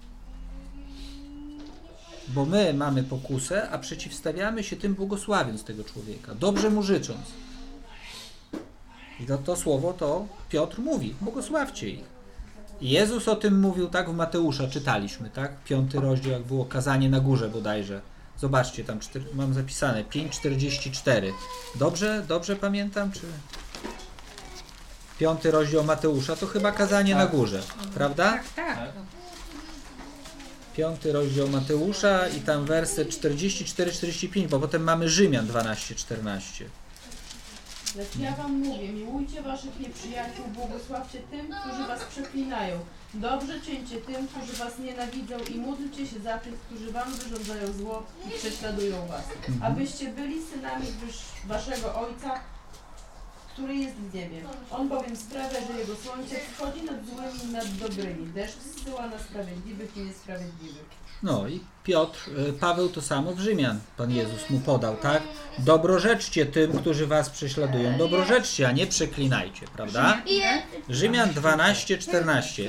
Bo my mamy pokusę, a przeciwstawiamy się tym błogosławiąc tego człowieka, dobrze mu życząc. I to, to słowo to Piotr mówi, błogosławcie ich. I Jezus o tym mówił, tak, w Mateusza czytaliśmy, tak, piąty rozdział, jak było kazanie na górze bodajże, Zobaczcie, tam cztery, mam zapisane pięć czterdzieści cztery. Dobrze, dobrze pamiętam, czy... Piąty rozdział Mateusza to chyba kazanie na górze, prawda? Tak, tak. Tak? Piąty rozdział Mateusza i tam werset czterdzieści cztery czterdzieści pięć, bo potem mamy Rzymian dwanaście czternaście. Lecz ja wam mówię, miłujcie waszych nieprzyjaciół, błogosławcie tym, którzy was przeklinają. Dobrze czyńcie tym, którzy was nienawidzą i módlcie się za tych, którzy wam wyrządzają zło i prześladują was. Abyście byli synami wyż- waszego Ojca, który jest w niebie. On bowiem sprawia, że jego słońce wschodzi nad złymi i nad dobrymi. Deszcz zsyła na sprawiedliwych i niesprawiedliwych. No i Piotr, y, Paweł to samo w Rzymian Pan Jezus mu podał, tak? Dobrorzeczcie tym, którzy was prześladują. Dobrorzeczcie, a nie przeklinajcie, prawda? Rzymian dwanaście czternaście.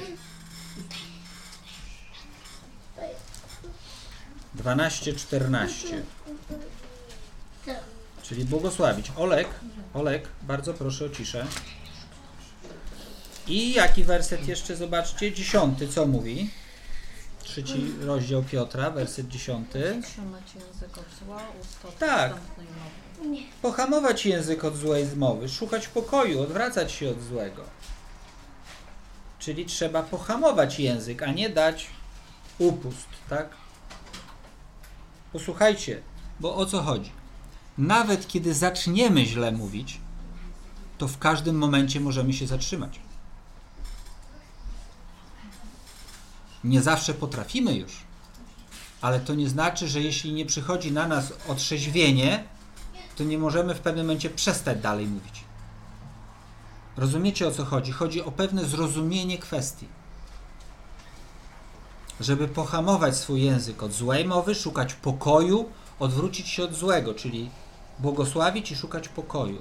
dwanaście czternaście. Czyli błogosławić. Olek, Olek, bardzo proszę o ciszę. I jaki werset jeszcze zobaczcie? Dziesiąty, co mówi? Trzeci rozdział Piotra, werset dziesiąty. Trzymać język od zła, ust od Tak. podstępnej mowy. Pohamować język od złej zmowy, szukać pokoju, odwracać się od złego. Czyli trzeba pohamować język, a nie dać upust, tak? Posłuchajcie, bo o co chodzi? Nawet kiedy zaczniemy źle mówić, to w każdym momencie możemy się zatrzymać. Nie zawsze potrafimy już, ale to nie znaczy, że jeśli nie przychodzi na nas otrzeźwienie, to nie możemy w pewnym momencie przestać dalej mówić. Rozumiecie, o co chodzi? Chodzi o pewne zrozumienie kwestii. Żeby pohamować swój język od złej mowy, szukać pokoju, odwrócić się od złego, czyli błogosławić i szukać pokoju.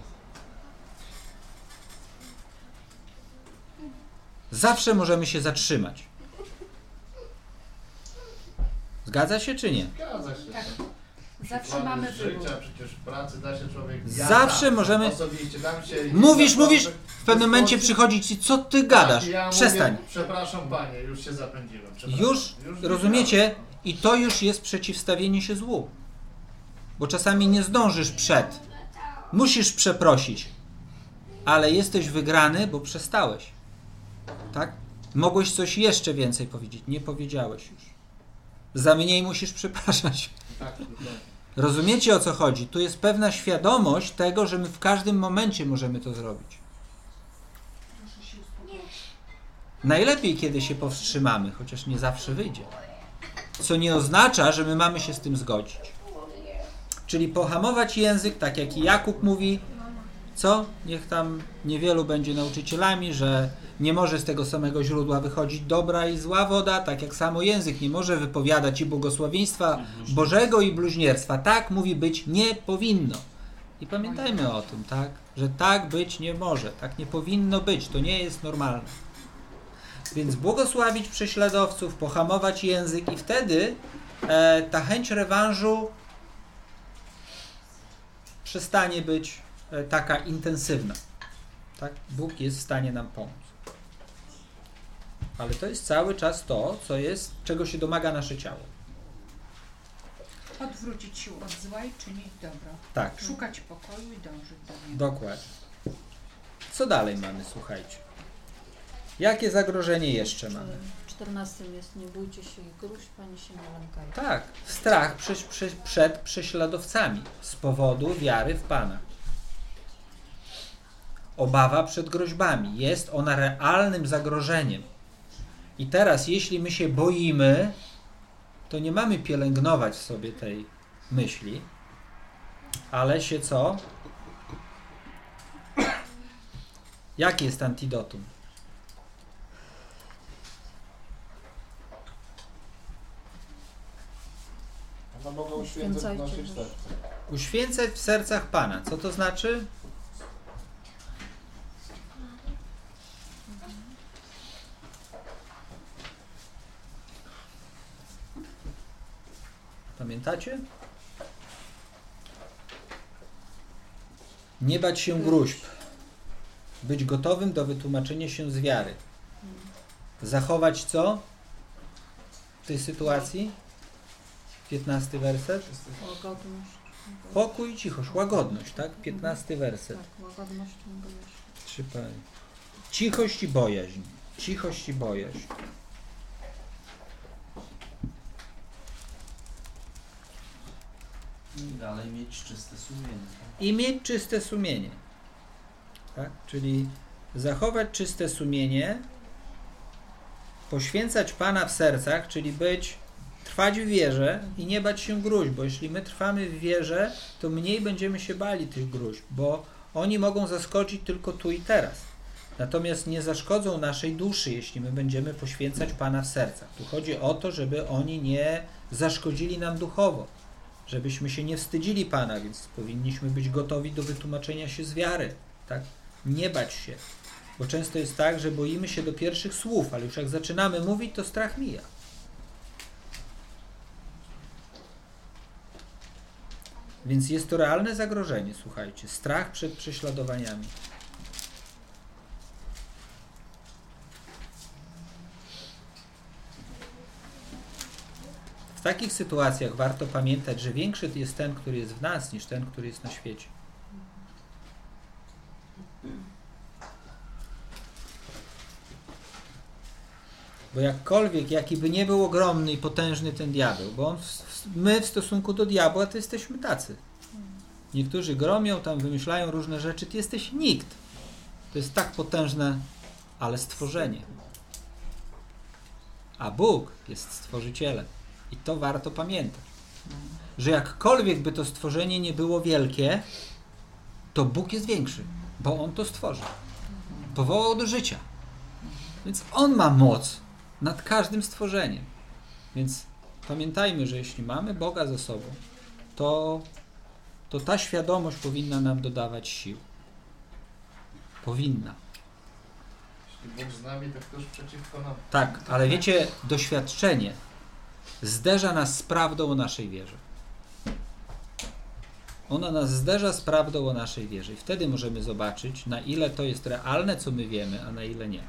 Zawsze możemy się zatrzymać. Zgadza się czy nie? Zgadza się. Tak. Przy Zawsze planie mamy wybór. życia, przecież w pracy da się człowiek... Zawsze możemy- Osobiście dam się... Mówisz, nie mówisz, zapłacę- w pewnym momencie przychodzi ci, co ty gadasz? Tak, ja Przestań. Mówię, przepraszam panie, już się zapędziłem. przepraszam. Już, Już rozumiecie? I to już jest przeciwstawienie się złu. Bo czasami nie zdążysz przed. Musisz przeprosić. Ale jesteś wygrany, bo przestałeś. Tak? Mogłeś coś jeszcze więcej powiedzieć. Nie powiedziałeś już. Za mniej musisz przepraszać. Tak, dokładnie. Rozumiecie, o co chodzi? Tu jest pewna świadomość tego, że my w każdym momencie możemy to zrobić. Najlepiej, kiedy się powstrzymamy, chociaż nie zawsze wyjdzie. Co nie oznacza, że my mamy się z tym zgodzić. Czyli pohamować język, tak jak i Jakub mówi, co? Niech tam niewielu będzie nauczycielami, że nie może z tego samego źródła wychodzić dobra i zła woda, tak jak samo język nie może wypowiadać i błogosławieństwa Bożego i bluźnierstwa. Tak mówi być nie powinno. I pamiętajmy o tym, tak? Że tak być nie może, tak nie powinno być, to nie jest normalne. Więc błogosławić prześladowców, pohamować język i wtedy e, ta chęć rewanżu przestanie być e, taka intensywna. Tak? Bóg jest w stanie nam pomóc. Ale to jest cały czas to, co jest, czego się domaga nasze ciało. Odwrócić się od zła i czynić dobro. Tak, Szukać pokoju i dążyć do niego. dokładnie. Co dalej mamy, słuchajcie? Jakie zagrożenie jeszcze mamy? W czternastym jest: nie bójcie się ich gruźb, ani się nie lękajcie. Tak, strach prze, prze, przed prześladowcami z powodu wiary w Pana. Obawa przed groźbami. Jest ona realnym zagrożeniem. I teraz, jeśli my się boimy, to nie mamy pielęgnować w sobie tej myśli, ale się co? Jakie jest antidotum? Ona mogła uświęcać w naszych sercach. Uświęcać w sercach Pana. Co to znaczy? Pamiętacie? Nie bać się gróźb. Być gotowym do wytłumaczenia się z wiary. Zachować co? W tej sytuacji? piętnasty werset. Łagodność. Pokój i cichość, łagodność, tak? piętnasty werset. Tak, łagodnością bojaźń. Trzy pary. Cichość i bojaźń. Cichość i bojaźń. I dalej mieć czyste sumienie. Tak? I mieć czyste sumienie. Tak? Czyli zachować czyste sumienie, poświęcać Pana w sercach, czyli być, trwać w wierze i nie bać się gruźb, bo jeśli my trwamy w wierze, to mniej będziemy się bali tych gruźb, bo oni mogą zaskoczyć tylko tu i teraz. Natomiast nie zaszkodzą naszej duszy, jeśli my będziemy poświęcać Pana w sercach. Tu chodzi o to, żeby oni nie zaszkodzili nam duchowo, żebyśmy się nie wstydzili Pana, więc powinniśmy być gotowi do wytłumaczenia się z wiary, tak? Nie bać się, bo często jest tak, że boimy się do pierwszych słów, ale już jak zaczynamy mówić, to strach mija. Więc jest to realne zagrożenie, słuchajcie, strach przed prześladowaniami. W takich sytuacjach warto pamiętać, że większy jest ten, który jest w nas, niż ten, który jest na świecie. Bo jakkolwiek, jaki by nie był ogromny i potężny ten diabeł, bo on w, w, my w stosunku do diabła to jesteśmy tacy. Niektórzy gromią, tam wymyślają różne rzeczy, ty jesteś nikt. To jest tak potężne, ale stworzenie. A Bóg jest stworzycielem. I to warto pamiętać. Że jakkolwiek by to stworzenie nie było wielkie, to Bóg jest większy, bo On to stworzył. Powołał do życia. Więc On ma moc nad każdym stworzeniem. Więc pamiętajmy, że jeśli mamy Boga ze sobą, to, to ta świadomość powinna nam dodawać sił. Powinna. Jeśli Bóg z nami, to ktoś przeciwko nam. Tak, ale wiecie, doświadczenie zderza nas z prawdą o naszej wierze. Ona nas zderza z prawdą o naszej wierze i wtedy możemy zobaczyć, na ile to jest realne, co my wiemy, a na ile nie.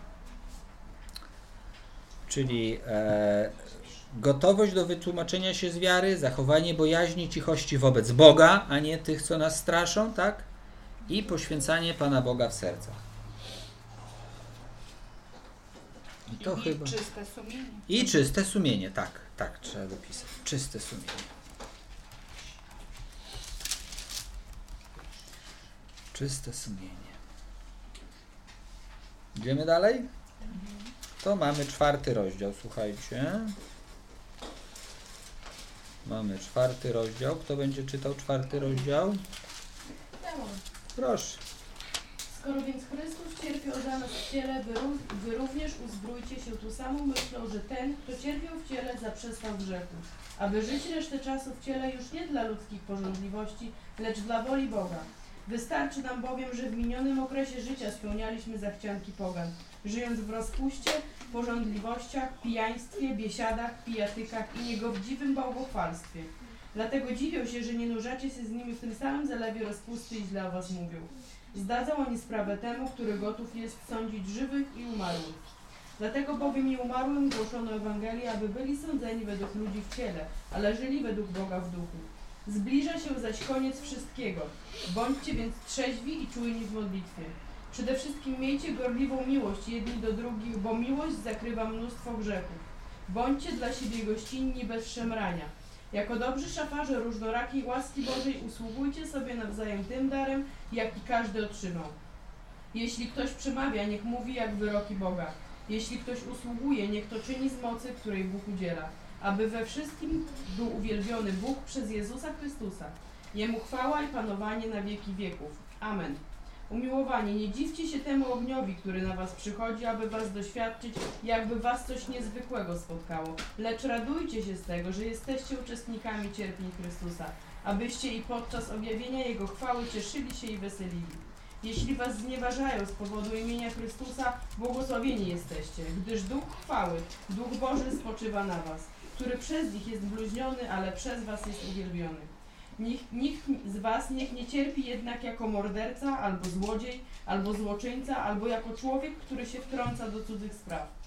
Czyli e, gotowość do wytłumaczenia się z wiary, zachowanie bojaźni, cichości wobec Boga, a nie tych, co nas straszą, tak? I poświęcanie Pana Boga w sercach. I to I chyba. czyste sumienie. I czyste sumienie, tak, tak, trzeba dopisać. Czyste sumienie. Czyste sumienie. Idziemy dalej? To mamy czwarty rozdział, słuchajcie. Mamy czwarty rozdział. Kto będzie czytał czwarty rozdział? Ja mogę. Proszę. Skoro więc Chrystus cierpiał za nas w ciele, wy, ró- wy również uzbrójcie się tu samą myślą, że ten, kto cierpiał w ciele, zaprzestał grzechu, aby żyć resztę czasu w ciele już nie dla ludzkich pożądliwości, lecz dla woli Boga. Wystarczy nam bowiem, że w minionym okresie życia spełnialiśmy zachcianki pogan, żyjąc w rozpuście, pożądliwościach, pijaństwie, biesiadach, pijatykach i niegodziwym bałwochwalstwie. Dlatego dziwią się, że nie nurzacie się z nimi w tym samym zalewie rozpusty i źle o was mówią. Zdadzą oni sprawę temu, który gotów jest sądzić żywych i umarłych. Dlatego bowiem i umarłym głoszono Ewangelię, aby byli sądzeni według ludzi w ciele, ale żyli według Boga w duchu. Zbliża się zaś koniec wszystkiego. Bądźcie więc trzeźwi i czujni w modlitwie. Przede wszystkim miejcie gorliwą miłość jedni do drugich, bo miłość zakrywa mnóstwo grzechów. Bądźcie dla siebie gościnni bez szemrania. Jako dobrzy szafarze różnorakiej łaski Bożej usługujcie sobie nawzajem tym darem, jaki każdy otrzymał. Jeśli ktoś przemawia, niech mówi jak wyroki Boga. Jeśli ktoś usługuje, niech to czyni z mocy, której Bóg udziela. Aby we wszystkim był uwielbiony Bóg przez Jezusa Chrystusa. Jemu chwała i panowanie na wieki wieków. Amen. Umiłowani, nie dziwcie się temu ogniowi, który na was przychodzi, aby was doświadczyć, jakby was coś niezwykłego spotkało. Lecz radujcie się z tego, że jesteście uczestnikami cierpień Chrystusa, abyście i podczas objawienia Jego chwały cieszyli się i weselili. Jeśli was znieważają z powodu imienia Chrystusa, błogosławieni jesteście, gdyż Duch chwały, Duch Boży spoczywa na was, który przez nich jest bluźniony, ale przez was jest uwielbiony. Nikt, nikt z was niech nie cierpi jednak jako morderca, albo złodziej, albo złoczyńca, albo jako człowiek, który się wtrąca do cudzych spraw.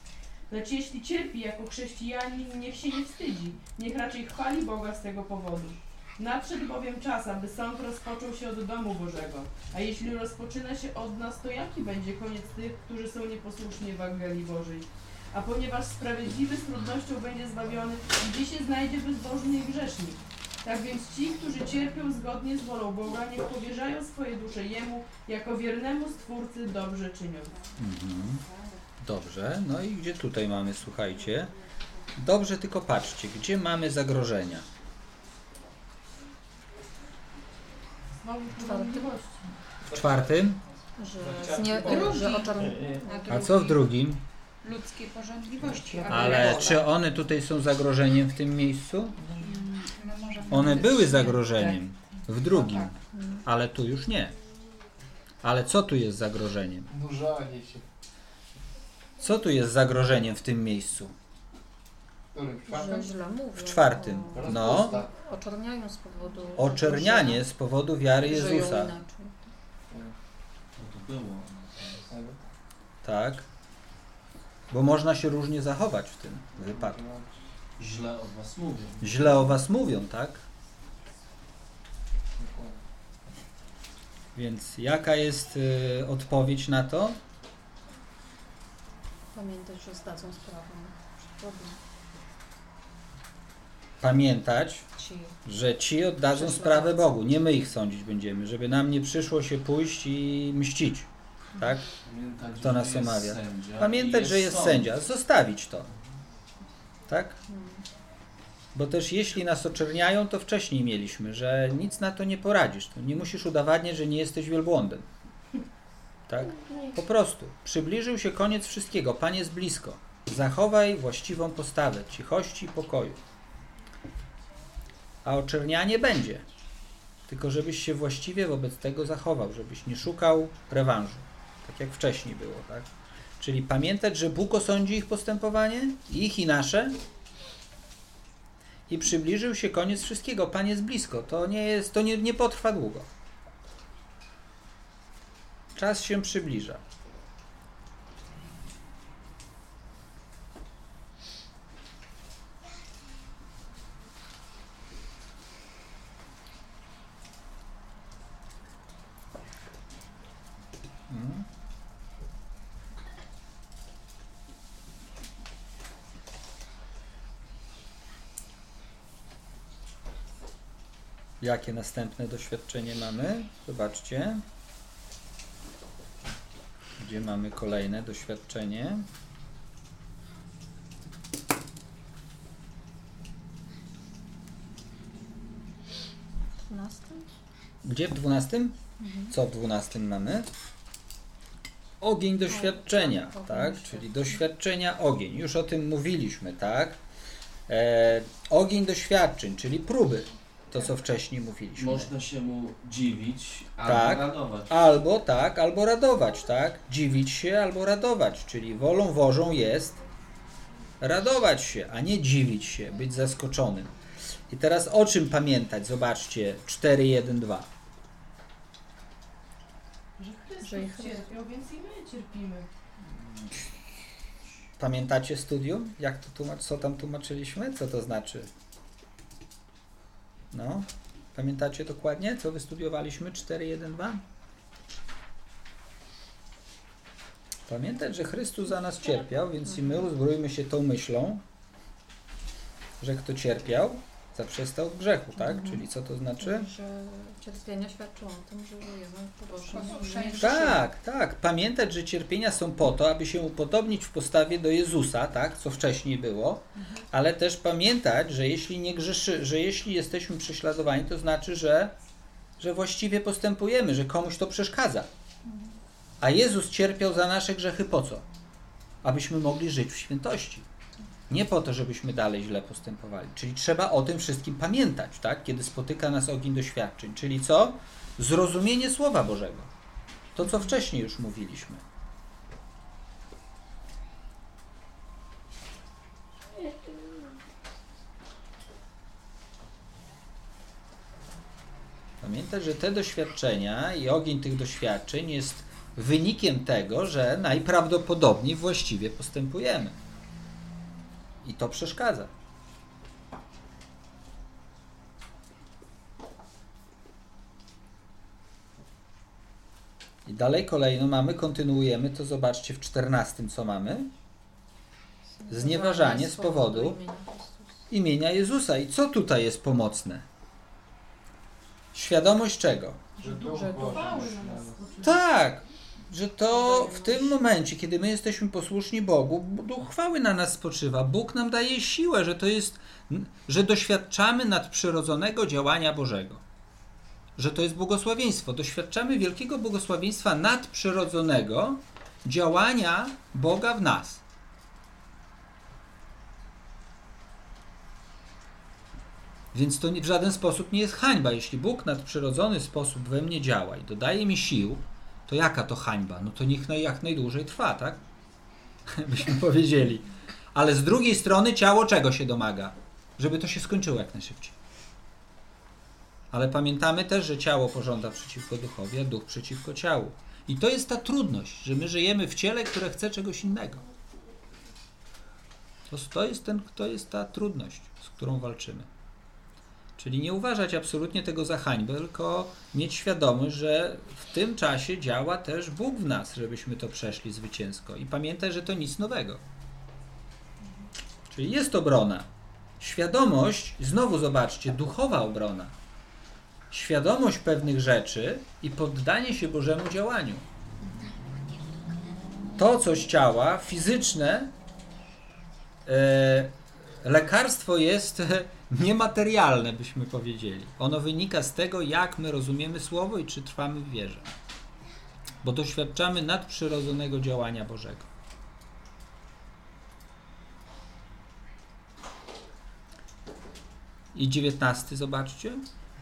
Lecz jeśli cierpi jako chrześcijanin, niech się nie wstydzi, niech raczej chwali Boga z tego powodu. Nadszedł bowiem czas, aby sąd rozpoczął się od domu Bożego. A jeśli rozpoczyna się od nas, to jaki będzie koniec tych, którzy są nieposłuszni Ewangelii Bożej? A ponieważ sprawiedliwy z trudnością będzie zbawiony, gdzie się znajdzie bezbożny i grzesznik? Tak więc ci, którzy cierpią zgodnie z wolą Boga, niech powierzają swoje dusze Jemu, jako wiernemu Stwórcy dobrze czyniąc. Mhm. Dobrze, no i gdzie tutaj mamy, słuchajcie? Dobrze, tylko patrzcie, gdzie mamy zagrożenia? Znowu Czwarty. wątpliwości. W czwartym? Że, znie, Drugi. że oczar... A co w drugim? Ludzkie pożądliwości. Ale czy one tutaj są zagrożeniem w tym miejscu? Mm, no może One być były nie. zagrożeniem w drugim, Tak. ale tu już nie. Ale co tu jest zagrożeniem? Nurzanie się. Co tu jest zagrożeniem w tym miejscu? W którym? W że czwartym? źle mówią. W czwartym. O, No, Rozpusta. oczerniają z powodu... oczernianie z powodu wiary że żyją Jezusa. inaczej. No to było. Tak. Bo można się różnie zachować w tym wypadku. Źle o was mówią. Źle o was mówią, tak? Więc jaka jest y, odpowiedź na to? Pamiętać, że zdadzą sprawę przed Bogiem. Pamiętać, Ci. że ci oddadzą sprawę Bogu. Nie my ich sądzić będziemy, żeby nam nie przyszło się pójść i mścić. Tak? Pamiętać, Kto że nas jest omawia? sędzia Pamiętać, i że jest sąd. sędzia. Zostawić to. Tak? Hmm. Bo też jeśli nas oczerniają, to wcześniej mieliśmy, że nic na to nie poradzisz. To nie musisz udowadniać, że nie jesteś wielbłądem. Tak? Po prostu. Przybliżył się koniec wszystkiego. Pan jest blisko. Zachowaj właściwą postawę, cichości i pokoju. A oczernianie będzie. Tylko żebyś się właściwie wobec tego zachował, żebyś nie szukał rewanżu. Tak jak wcześniej było, tak? Czyli pamiętać, że Bóg osądzi ich postępowanie, ich i nasze, i przybliżył się koniec wszystkiego. Pan jest blisko. To nie jest, to nie, nie potrwa długo. Czas się przybliża. Mhm. Jakie następne doświadczenie mamy? Zobaczcie. Gdzie mamy kolejne doświadczenie? dwunasty? Gdzie w dwunastym? Co w dwunastym mamy? Ogień doświadczenia, Ogień tak? doświadczenia. Czyli doświadczenia, ogień. Już o tym mówiliśmy, tak? E, ogień doświadczeń, czyli próby. To, co wcześniej mówiliśmy. Można się mu dziwić albo Tak. radować. Albo tak, albo radować, tak? Dziwić się albo radować, czyli wolą Bożą jest radować się, a nie dziwić się, być zaskoczonym. I teraz o czym pamiętać? Zobaczcie, cztery, jeden, dwa. Że Chrystus Że ich- cierpiał, więc i my cierpimy. Pamiętacie studium? Jak to tłumacz, co tam tłumaczyliśmy? Co to znaczy? No, pamiętacie dokładnie, co wystudiowaliśmy? cztery, jeden, dwa? Pamiętać, że Chrystus za nas cierpiał, więc i my uzbrójmy się tą myślą, że kto cierpiał, zaprzestał w grzechu, tak? Mhm. Czyli co to znaczy? Że cierpienia świadczą o tym, że żyjemy w Bożym Posłuszeństwie. Tak, tak. Pamiętać, że cierpienia są po to, aby się upodobnić w postawie do Jezusa, tak, co wcześniej było, ale też pamiętać, że jeśli nie grzeszy, że jeśli jesteśmy prześladowani, to znaczy, że, że właściwie postępujemy, że komuś to przeszkadza. A Jezus cierpiał za nasze grzechy po co? Abyśmy mogli żyć w świętości. Nie po to, żebyśmy dalej źle postępowali. Czyli trzeba o tym wszystkim pamiętać, tak? Kiedy spotyka nas ogień doświadczeń. Czyli co? Zrozumienie Słowa Bożego. To, co wcześniej już mówiliśmy. Pamiętaj, że te doświadczenia i ogień tych doświadczeń jest wynikiem tego, że najprawdopodobniej właściwie postępujemy. I to przeszkadza. I dalej kolejno mamy, kontynuujemy, to zobaczcie w czternastym co mamy. Znieważanie z powodu imienia Jezusa. I co tutaj jest pomocne? Świadomość czego? Że Duch Że Boży Chwały musi na na nas nas. spoczywa. Tak, że to w tym momencie, kiedy my jesteśmy posłuszni Bogu, Duch chwały na nas spoczywa. Bóg nam daje siłę, że to jest, że doświadczamy nadprzyrodzonego działania Bożego. Że to jest błogosławieństwo. Doświadczamy wielkiego błogosławieństwa nadprzyrodzonego działania Boga w nas. Więc to w żaden sposób nie jest hańba. Jeśli Bóg w nadprzyrodzony sposób we mnie działa i dodaje mi sił, to jaka to hańba? No to niech jak najdłużej trwa, tak? Byśmy powiedzieli. Ale z drugiej strony ciało czego się domaga? Żeby to się skończyło jak najszybciej. Ale pamiętamy też, że ciało pożąda przeciwko duchowi, a duch przeciwko ciału. I to jest ta trudność, że my żyjemy w ciele, które chce czegoś innego. To, to, jest, ten, to jest ta trudność, z którą walczymy. Czyli nie uważać absolutnie tego za hańbę, tylko mieć świadomość, że w tym czasie działa też Bóg w nas, żebyśmy to przeszli zwycięsko. I pamiętaj, że to nic nowego. Czyli jest obrona. Świadomość, znowu zobaczcie, duchowa obrona. Świadomość pewnych rzeczy i poddanie się Bożemu działaniu. To, co z ciała, fizyczne, e, lekarstwo jest niematerialne, byśmy powiedzieli. Ono wynika z tego, jak my rozumiemy Słowo i czy trwamy w wierze. Bo doświadczamy nadprzyrodzonego działania Bożego. I dziewiętnasty, zobaczcie.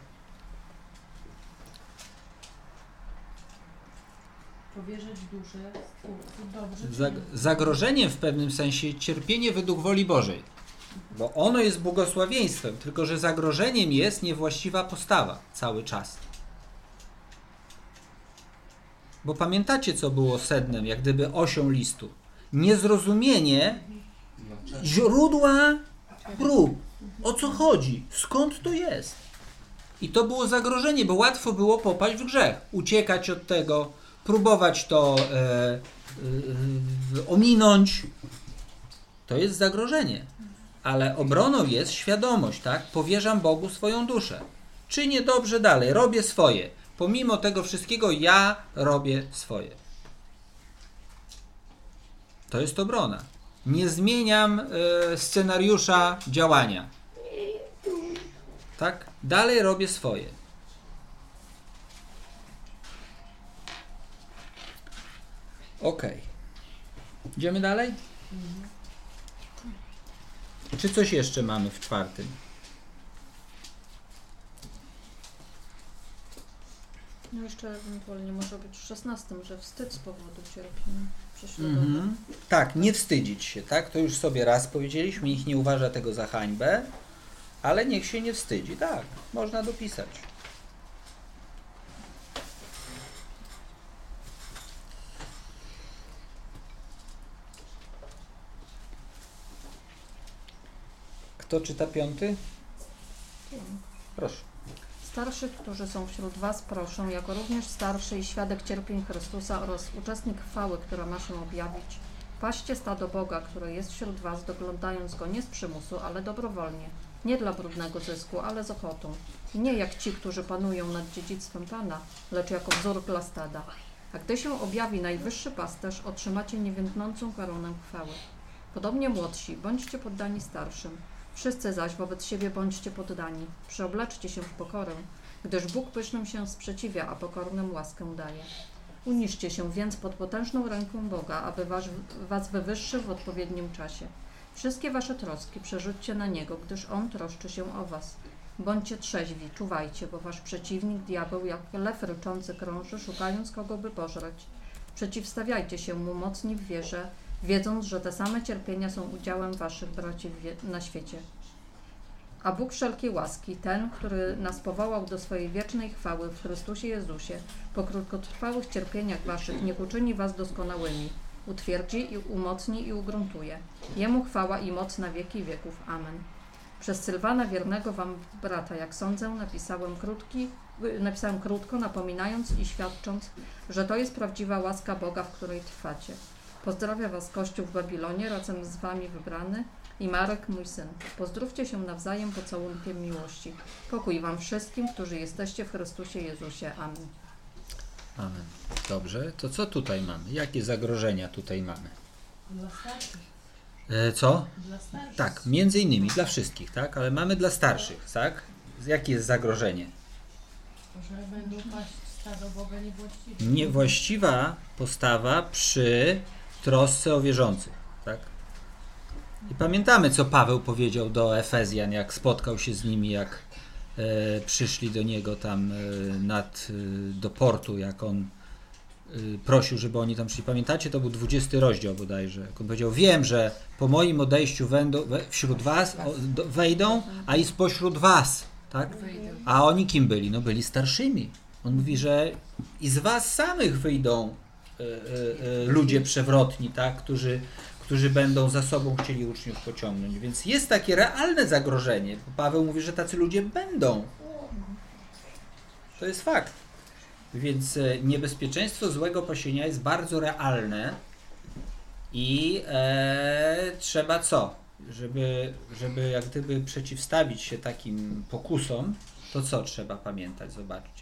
Powierzać duszę Stwórcy dobrze. Zag- zagrożeniem w pewnym sensie cierpienie według woli Bożej. Bo ono jest błogosławieństwem, tylko że zagrożeniem jest niewłaściwa postawa cały czas. Bo pamiętacie, co było sednem, jak gdyby osią listu? Niezrozumienie źródła prób. O co chodzi? Skąd to jest? I to było zagrożenie, bo łatwo było popaść w grzech. Uciekać od tego, próbować to e, e, ominąć. To jest zagrożenie. Ale obroną jest świadomość, tak? Powierzam Bogu swoją duszę. Czynię dobrze dalej, robię swoje. Pomimo tego wszystkiego ja robię swoje. To jest obrona. Nie zmieniam e, scenariusza działania. Tak? Dalej robię swoje. Ok. Idziemy dalej? Czy coś jeszcze mamy w czwartym? No jeszcze ewentualnie może być w szesnastym, że wstyd z powodu cierpienia prześladowań. Mhm. Tak, nie wstydzić się, tak? To już sobie raz powiedzieliśmy, nikt nie uważa tego za hańbę, ale niech się nie wstydzi, tak, można dopisać. Kto czyta piąty? Proszę. Starszych, którzy są wśród was, proszę, jako również starszy i świadek cierpień Chrystusa oraz uczestnik chwały, która ma się objawić, paście stado Boga, które jest wśród was, doglądając go nie z przymusu, ale dobrowolnie, nie dla brudnego zysku, ale z ochotą. I nie jak ci, którzy panują nad dziedzictwem Pana, lecz jako wzór dla stada. A gdy się objawi najwyższy pasterz, otrzymacie niewiędnącą koronę chwały. Podobnie młodsi, bądźcie poddani starszym. Wszyscy zaś wobec siebie bądźcie poddani. Przyobleczcie się w pokorę, gdyż Bóg pysznym się sprzeciwia, a pokornym łaskę daje. Uniżcie się więc pod potężną ręką Boga, aby was, was wywyższył w odpowiednim czasie. Wszystkie wasze troski przerzućcie na Niego, gdyż On troszczy się o was. Bądźcie trzeźwi, czuwajcie, bo wasz przeciwnik, diabeł, jak lew ryczący krąży, szukając kogo by pożreć. Przeciwstawiajcie się mu mocni w wierze, wiedząc, że te same cierpienia są udziałem waszych braci na świecie. A Bóg wszelkiej łaski, ten, który nas powołał do swojej wiecznej chwały w Chrystusie Jezusie, po krótkotrwałych cierpieniach waszych niech uczyni was doskonałymi, utwierdzi i umocni i ugruntuje. Jemu chwała i moc na wieki wieków. Amen. Przez Sylwana, wiernego wam brata, jak sądzę, napisałem, krótki, napisałem krótko, napominając i świadcząc, że to jest prawdziwa łaska Boga, w której trwacie. Pozdrawia was Kościół w Babilonie, razem z wami wybrany, i Marek, mój syn. Pozdrówcie się nawzajem pocałunkiem miłości. Pokój wam wszystkim, którzy jesteście w Chrystusie Jezusie. Amen. Amen. Dobrze, to co tutaj mamy? Jakie zagrożenia tutaj mamy? Dla starszych. E, co? Dla starszych. Tak, między innymi dla wszystkich, tak? Ale mamy dla starszych, tak? Jakie jest zagrożenie? Że będą paść stado Boga niewłaściwe. Niewłaściwa postawa przy trosce o wierzących, tak? I pamiętamy, co Paweł powiedział do Efezjan, jak spotkał się z nimi, jak e, przyszli do niego tam e, nad, e, do portu, jak on e, prosił, żeby oni tam szli. Pamiętacie? To był dwudziesty rozdział bodajże. Jak on powiedział, wiem, że po moim odejściu wędą, we, wśród was o, do, wejdą, a i spośród was, tak? A oni kim byli? No byli starszymi. On mówi, że i z was samych wyjdą e, e, e, ludzie przewrotni, tak? Którzy którzy będą za sobą chcieli uczniów pociągnąć. Więc jest takie realne zagrożenie. Paweł mówi, że tacy ludzie będą. To jest fakt. Więc niebezpieczeństwo złego pasienia jest bardzo realne i e, trzeba co? Żeby, żeby jak gdyby przeciwstawić się takim pokusom, to co trzeba pamiętać? Zobaczcie.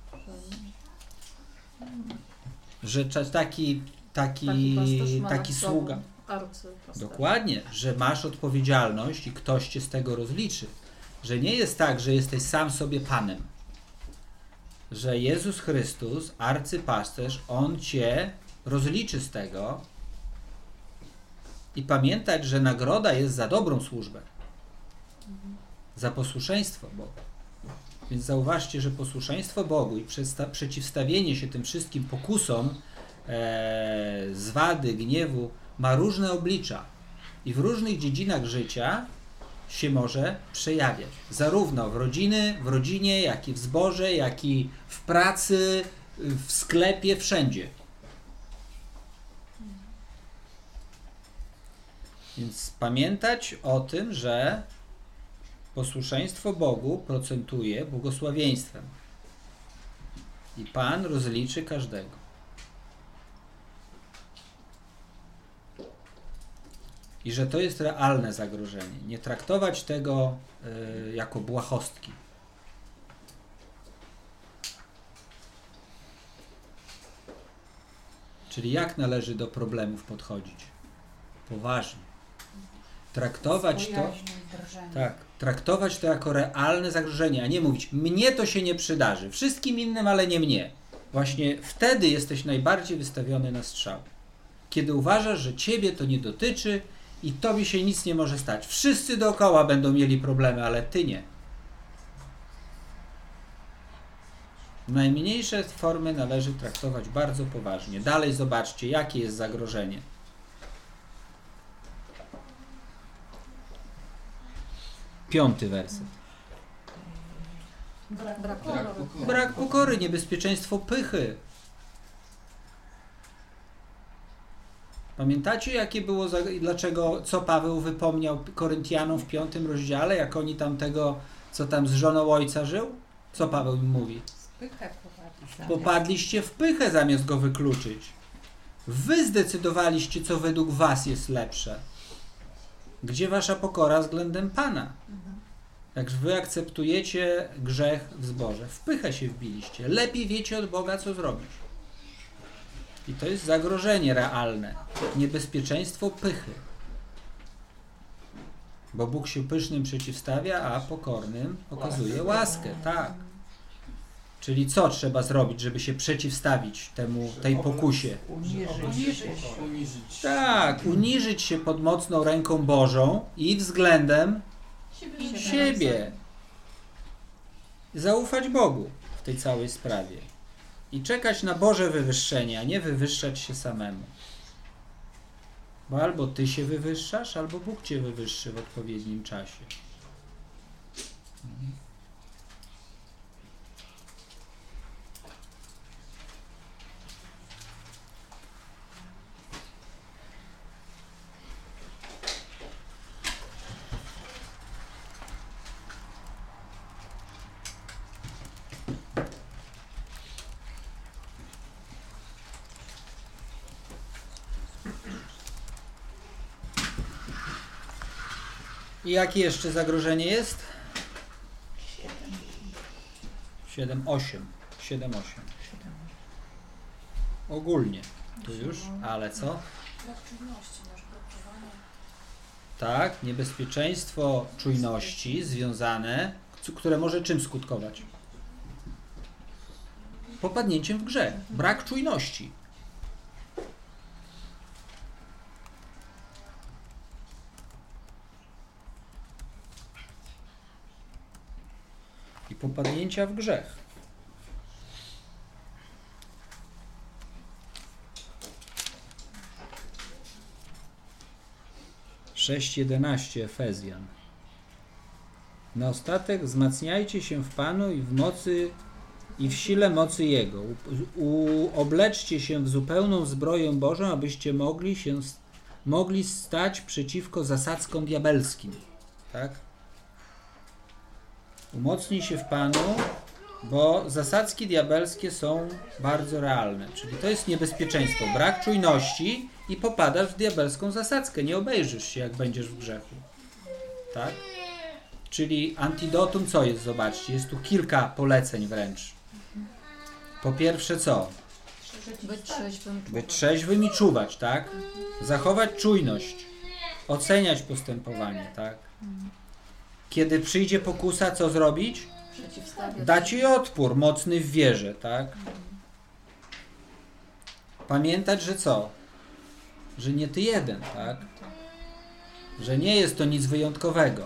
Że taki, taki, Taki pasterz ma taki nad sobą sługa. arcypasterza. Dokładnie, że masz odpowiedzialność i ktoś cię z tego rozliczy. Że nie jest tak, że jesteś sam sobie Panem. Że Jezus Chrystus, arcypasterz, On cię rozliczy z tego i pamiętać, że nagroda jest za dobrą służbę. Za posłuszeństwo Bogu. Więc zauważcie, że posłuszeństwo Bogu i przedsta- przeciwstawienie się tym wszystkim pokusom e, zwady, gniewu ma różne oblicza i w różnych dziedzinach życia się może przejawiać. Zarówno w rodziny, w rodzinie, jak i w zborze, jak i w pracy, w sklepie, wszędzie. Więc pamiętać o tym, że posłuszeństwo Bogu procentuje błogosławieństwem. I Pan rozliczy każdego. I że to jest realne zagrożenie. Nie traktować tego y, jako błahostki. Czyli jak należy do problemów podchodzić? Poważnie. Traktować to, tak, traktować to jako realne zagrożenie, a nie mówić, mnie to się nie przydarzy, wszystkim innym, ale nie mnie. Właśnie wtedy jesteś najbardziej wystawiony na strzał. Kiedy uważasz, że ciebie to nie dotyczy i tobie się nic nie może stać. Wszyscy dookoła będą mieli problemy, ale ty nie. Najmniejsze formy należy traktować bardzo poważnie. Dalej zobaczcie, jakie jest zagrożenie. Piąty werset. Brak, Brak pokory. pokory. Brak pokory, niebezpieczeństwo pychy. Pamiętacie, jakie było, dlaczego, co Paweł wypomniał Koryntianom w piątym rozdziale, jak oni tam tego, co tam z żoną ojca żył? Co Paweł im mówi? Pychę popadli. Popadliście w pychę, zamiast go wykluczyć. Wy zdecydowaliście, co według was jest lepsze. Gdzie wasza pokora względem Pana? Jak wy akceptujecie grzech w zborze, w pychę się wbiliście. Lepiej wiecie od Boga, co zrobić. I to jest zagrożenie realne. Niebezpieczeństwo pychy. Bo Bóg się pysznym przeciwstawia, a pokornym okazuje łaskę. Tak. Czyli co trzeba zrobić, żeby się przeciwstawić temu, tej pokusie? Uniżyć. Uniżyć. Tak, uniżyć się pod mocną ręką Bożą i względem Siebie. siebie. Zaufać Bogu w tej całej sprawie. I czekać na Boże wywyższenie, a nie wywyższać się samemu. Bo albo ty się wywyższasz, albo Bóg cię wywyższy w odpowiednim czasie. Mhm. I jakie jeszcze zagrożenie jest? siedem, osiem. siedem, osiem. Ogólnie. Tu już, ale co? Brak czujności, nasz brakowanie. Tak, niebezpieczeństwo czujności związane, które może czym skutkować? Popadnięciem w grzech. Brak czujności. I popadnięcia w grzech. sześć jedenaście Efezjan. Na ostatek wzmacniajcie się w Panu i w mocy i w sile mocy Jego. U, u, obleczcie się w zupełną zbroję Bożą, abyście mogli się mogli stać przeciwko zasadzkom diabelskim. Tak? Umocnij się w Panu, bo zasadzki diabelskie są bardzo realne. Czyli to jest niebezpieczeństwo. Brak czujności i popadasz w diabelską zasadzkę. Nie obejrzysz się, jak będziesz w grzechu. Tak? Czyli antidotum co jest? Zobaczcie, jest tu kilka poleceń wręcz. Po pierwsze co? Być trzeźwym. Być trzeźwym i czuwać, tak? Zachować czujność. Oceniać postępowanie, tak? Kiedy przyjdzie pokusa, co zrobić? Przeciwstawiać. Dać jej odpór, mocny w wierze, tak? Pamiętać, że co? Że nie ty jeden, tak? Że nie jest to nic wyjątkowego.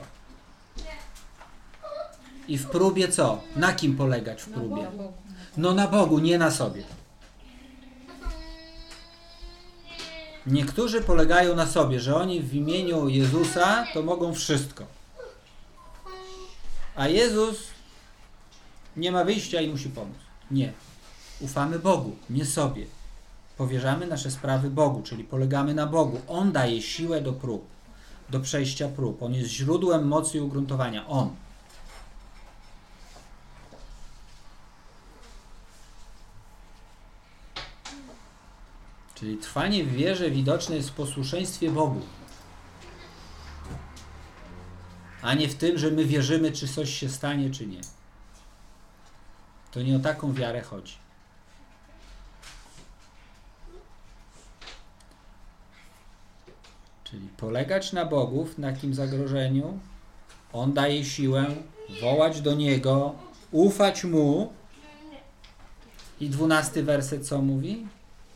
I w próbie co? Na kim polegać w próbie? No na Bogu, nie na sobie. Niektórzy polegają na sobie, że oni w imieniu Jezusa to mogą wszystko. A Jezus nie ma wyjścia i musi pomóc. Nie. Ufamy Bogu, nie sobie. Powierzamy nasze sprawy Bogu, czyli polegamy na Bogu. On daje siłę do prób, do przejścia prób. On jest źródłem mocy i ugruntowania. On. Czyli trwanie w wierze widoczne jest w posłuszeństwie Bogu. A nie w tym, że my wierzymy, czy coś się stanie, czy nie. To nie o taką wiarę chodzi. Czyli polegać na Bogu w takim zagrożeniu. On daje siłę, wołać do Niego, ufać Mu. I dwunasty werset co mówi?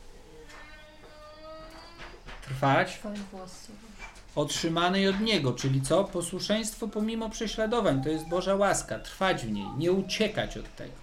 Trwać otrzymanej od Niego, czyli co? Posłuszeństwo pomimo prześladowań, to jest Boża łaska, trwać w niej, nie uciekać od tego.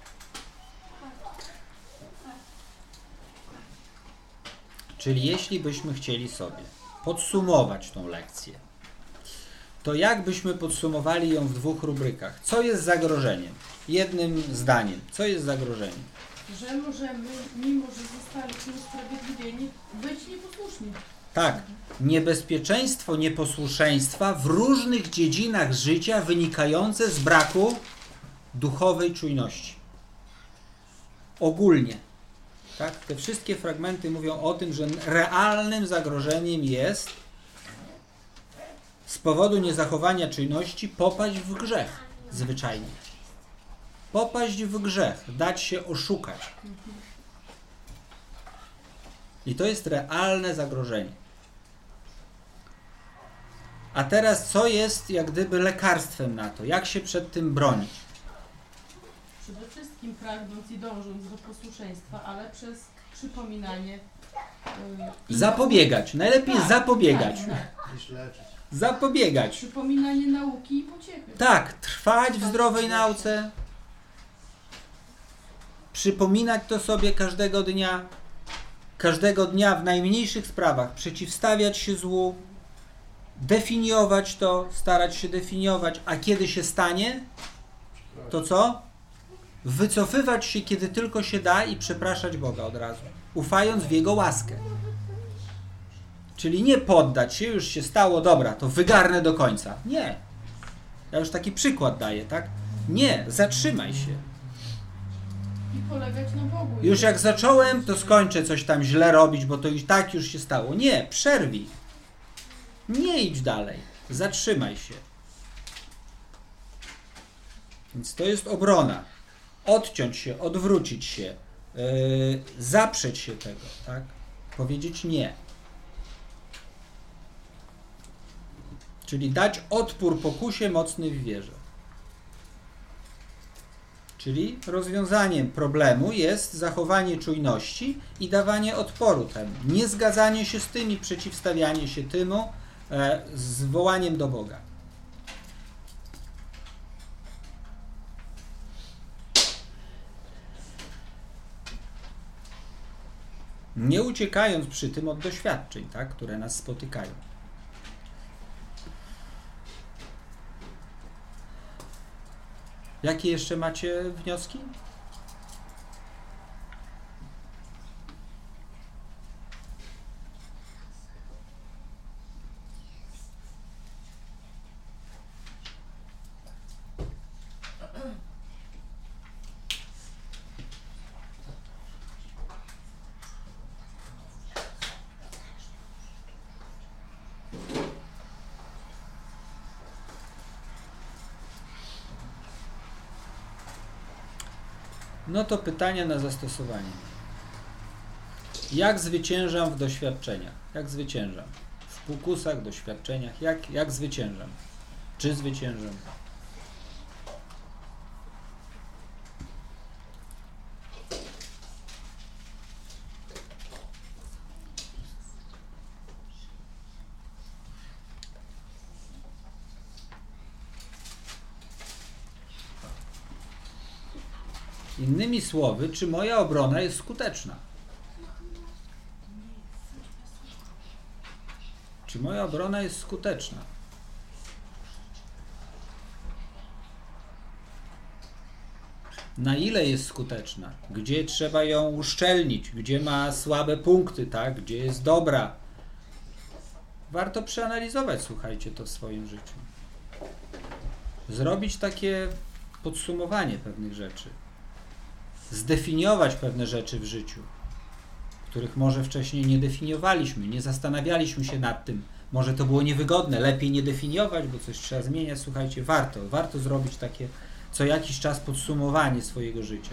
Czyli jeśli byśmy chcieli sobie podsumować tą lekcję, to jak byśmy podsumowali ją w dwóch rubrykach? Co jest zagrożeniem? Jednym zdaniem. Co jest zagrożeniem? Że możemy, mimo że zostaliśmy usprawiedliwieni, być nieposłuszni. Tak. Niebezpieczeństwo nieposłuszeństwa w różnych dziedzinach życia wynikające z braku duchowej czujności. Ogólnie. Tak? Te wszystkie fragmenty mówią o tym, że realnym zagrożeniem jest z powodu niezachowania czujności popaść w grzech. Zwyczajnie. Popaść w grzech. Dać się oszukać. I to jest realne zagrożenie. A teraz co jest jak gdyby lekarstwem na to? Jak się przed tym bronić? Przede wszystkim pragnąc i dążąc do posłuszeństwa, ale przez przypominanie. Yy, Zapobiegać. Najlepiej tak, zapobiegać. Tak, tak. Niż leczyć. Zapobiegać. Przypominanie nauki i pociechy. Tak, trwać w zdrowej nauce. Przypominać to sobie każdego dnia. Każdego dnia w najmniejszych sprawach. Przeciwstawiać się złu. Definiować to. Starać się definiować. A kiedy się stanie, to co? Wycofywać się, kiedy tylko się da i przepraszać Boga od razu. Ufając w Jego łaskę. Czyli nie poddać się, już się stało, dobra, to wygarnę do końca. Nie. Ja już taki przykład daję, tak? Nie, zatrzymaj się. I polegać na Bogu. Już jak zacząłem, to skończę coś tam źle robić, bo to i tak już się stało. Nie, przerwij. Nie idź dalej. zatrzymaj się. Więc to jest obrona. Odciąć się, odwrócić się, yy, zaprzeć się tego, tak? Powiedzieć nie. Czyli dać odpór pokusie, mocny w wierze. Czyli rozwiązaniem problemu jest zachowanie czujności i dawanie odporu temu. Nie zgadzanie się z tym i przeciwstawianie się temu e, z wołaniem do Boga. Nie uciekając przy tym od doświadczeń, tak, które nas spotykają. Jakie jeszcze macie wnioski? No to pytania na zastosowanie. Jak zwyciężam w doświadczeniach? Jak zwyciężam? W pokusach, doświadczeniach. Jak, jak zwyciężam? Czy zwyciężam? Innymi słowy, czy moja obrona jest skuteczna? Czy moja obrona jest skuteczna? Na ile jest skuteczna? Gdzie trzeba ją uszczelnić? Gdzie ma słabe punkty, tak? Gdzie jest dobra? Warto przeanalizować, słuchajcie, to w swoim życiu. Zrobić takie podsumowanie pewnych rzeczy. Zdefiniować pewne rzeczy w życiu, których może wcześniej nie definiowaliśmy, nie zastanawialiśmy się nad tym. Może to było niewygodne, lepiej nie definiować, bo coś trzeba zmieniać. Słuchajcie, warto, warto zrobić takie co jakiś czas podsumowanie swojego życia.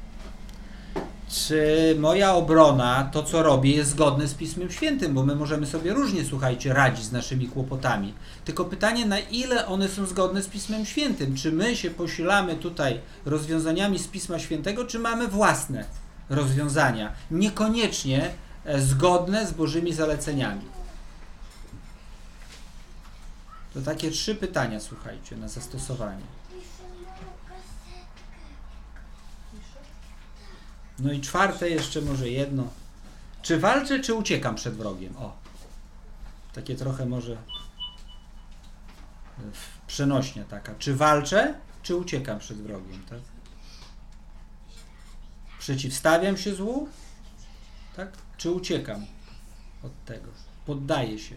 Czy moja obrona, to co robię, jest zgodne z Pismem Świętym? Bo my możemy sobie różnie, słuchajcie, radzić z naszymi kłopotami. Tylko pytanie, na ile one są zgodne z Pismem Świętym? Czy my się posilamy tutaj rozwiązaniami z Pisma Świętego, czy mamy własne rozwiązania, niekoniecznie zgodne z Bożymi zaleceniami? To takie trzy pytania, słuchajcie, na zastosowanie. No i czwarte jeszcze może jedno. Czy walczę, czy uciekam przed wrogiem? O, takie trochę może przenośnia taka. Czy walczę, czy uciekam przed wrogiem? Tak? Przeciwstawiam się złu? Tak? Czy uciekam od tego? Poddaję się.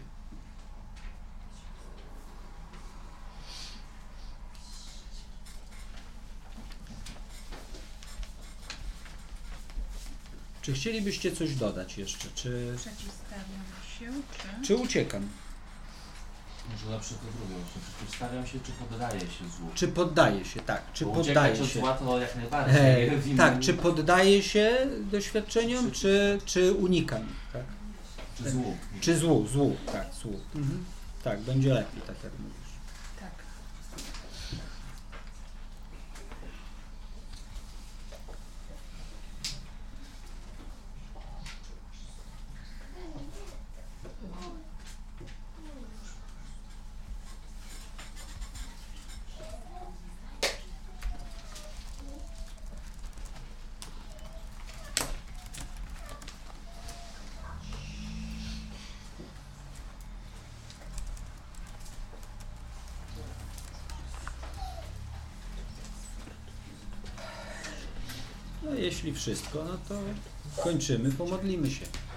Czy chcielibyście coś dodać jeszcze? Czy, Przeciwstawiam się, czy... czy uciekam? Może lepsze to drugie, czy przeciwstawiam się, czy poddaję się złu? Czy poddaję się, tak. Czy Bo poddaję uciekać od się? zła to jak najbardziej. E, w imię- tak, czy poddaję się doświadczeniom, czy, czy unikam? Tak? Czy złu. Czy złu, złu, tak, złu. Mhm. Tak, będzie lepiej, tak jak mówisz. Tak. No jeśli wszystko, no to kończymy, pomodlimy się.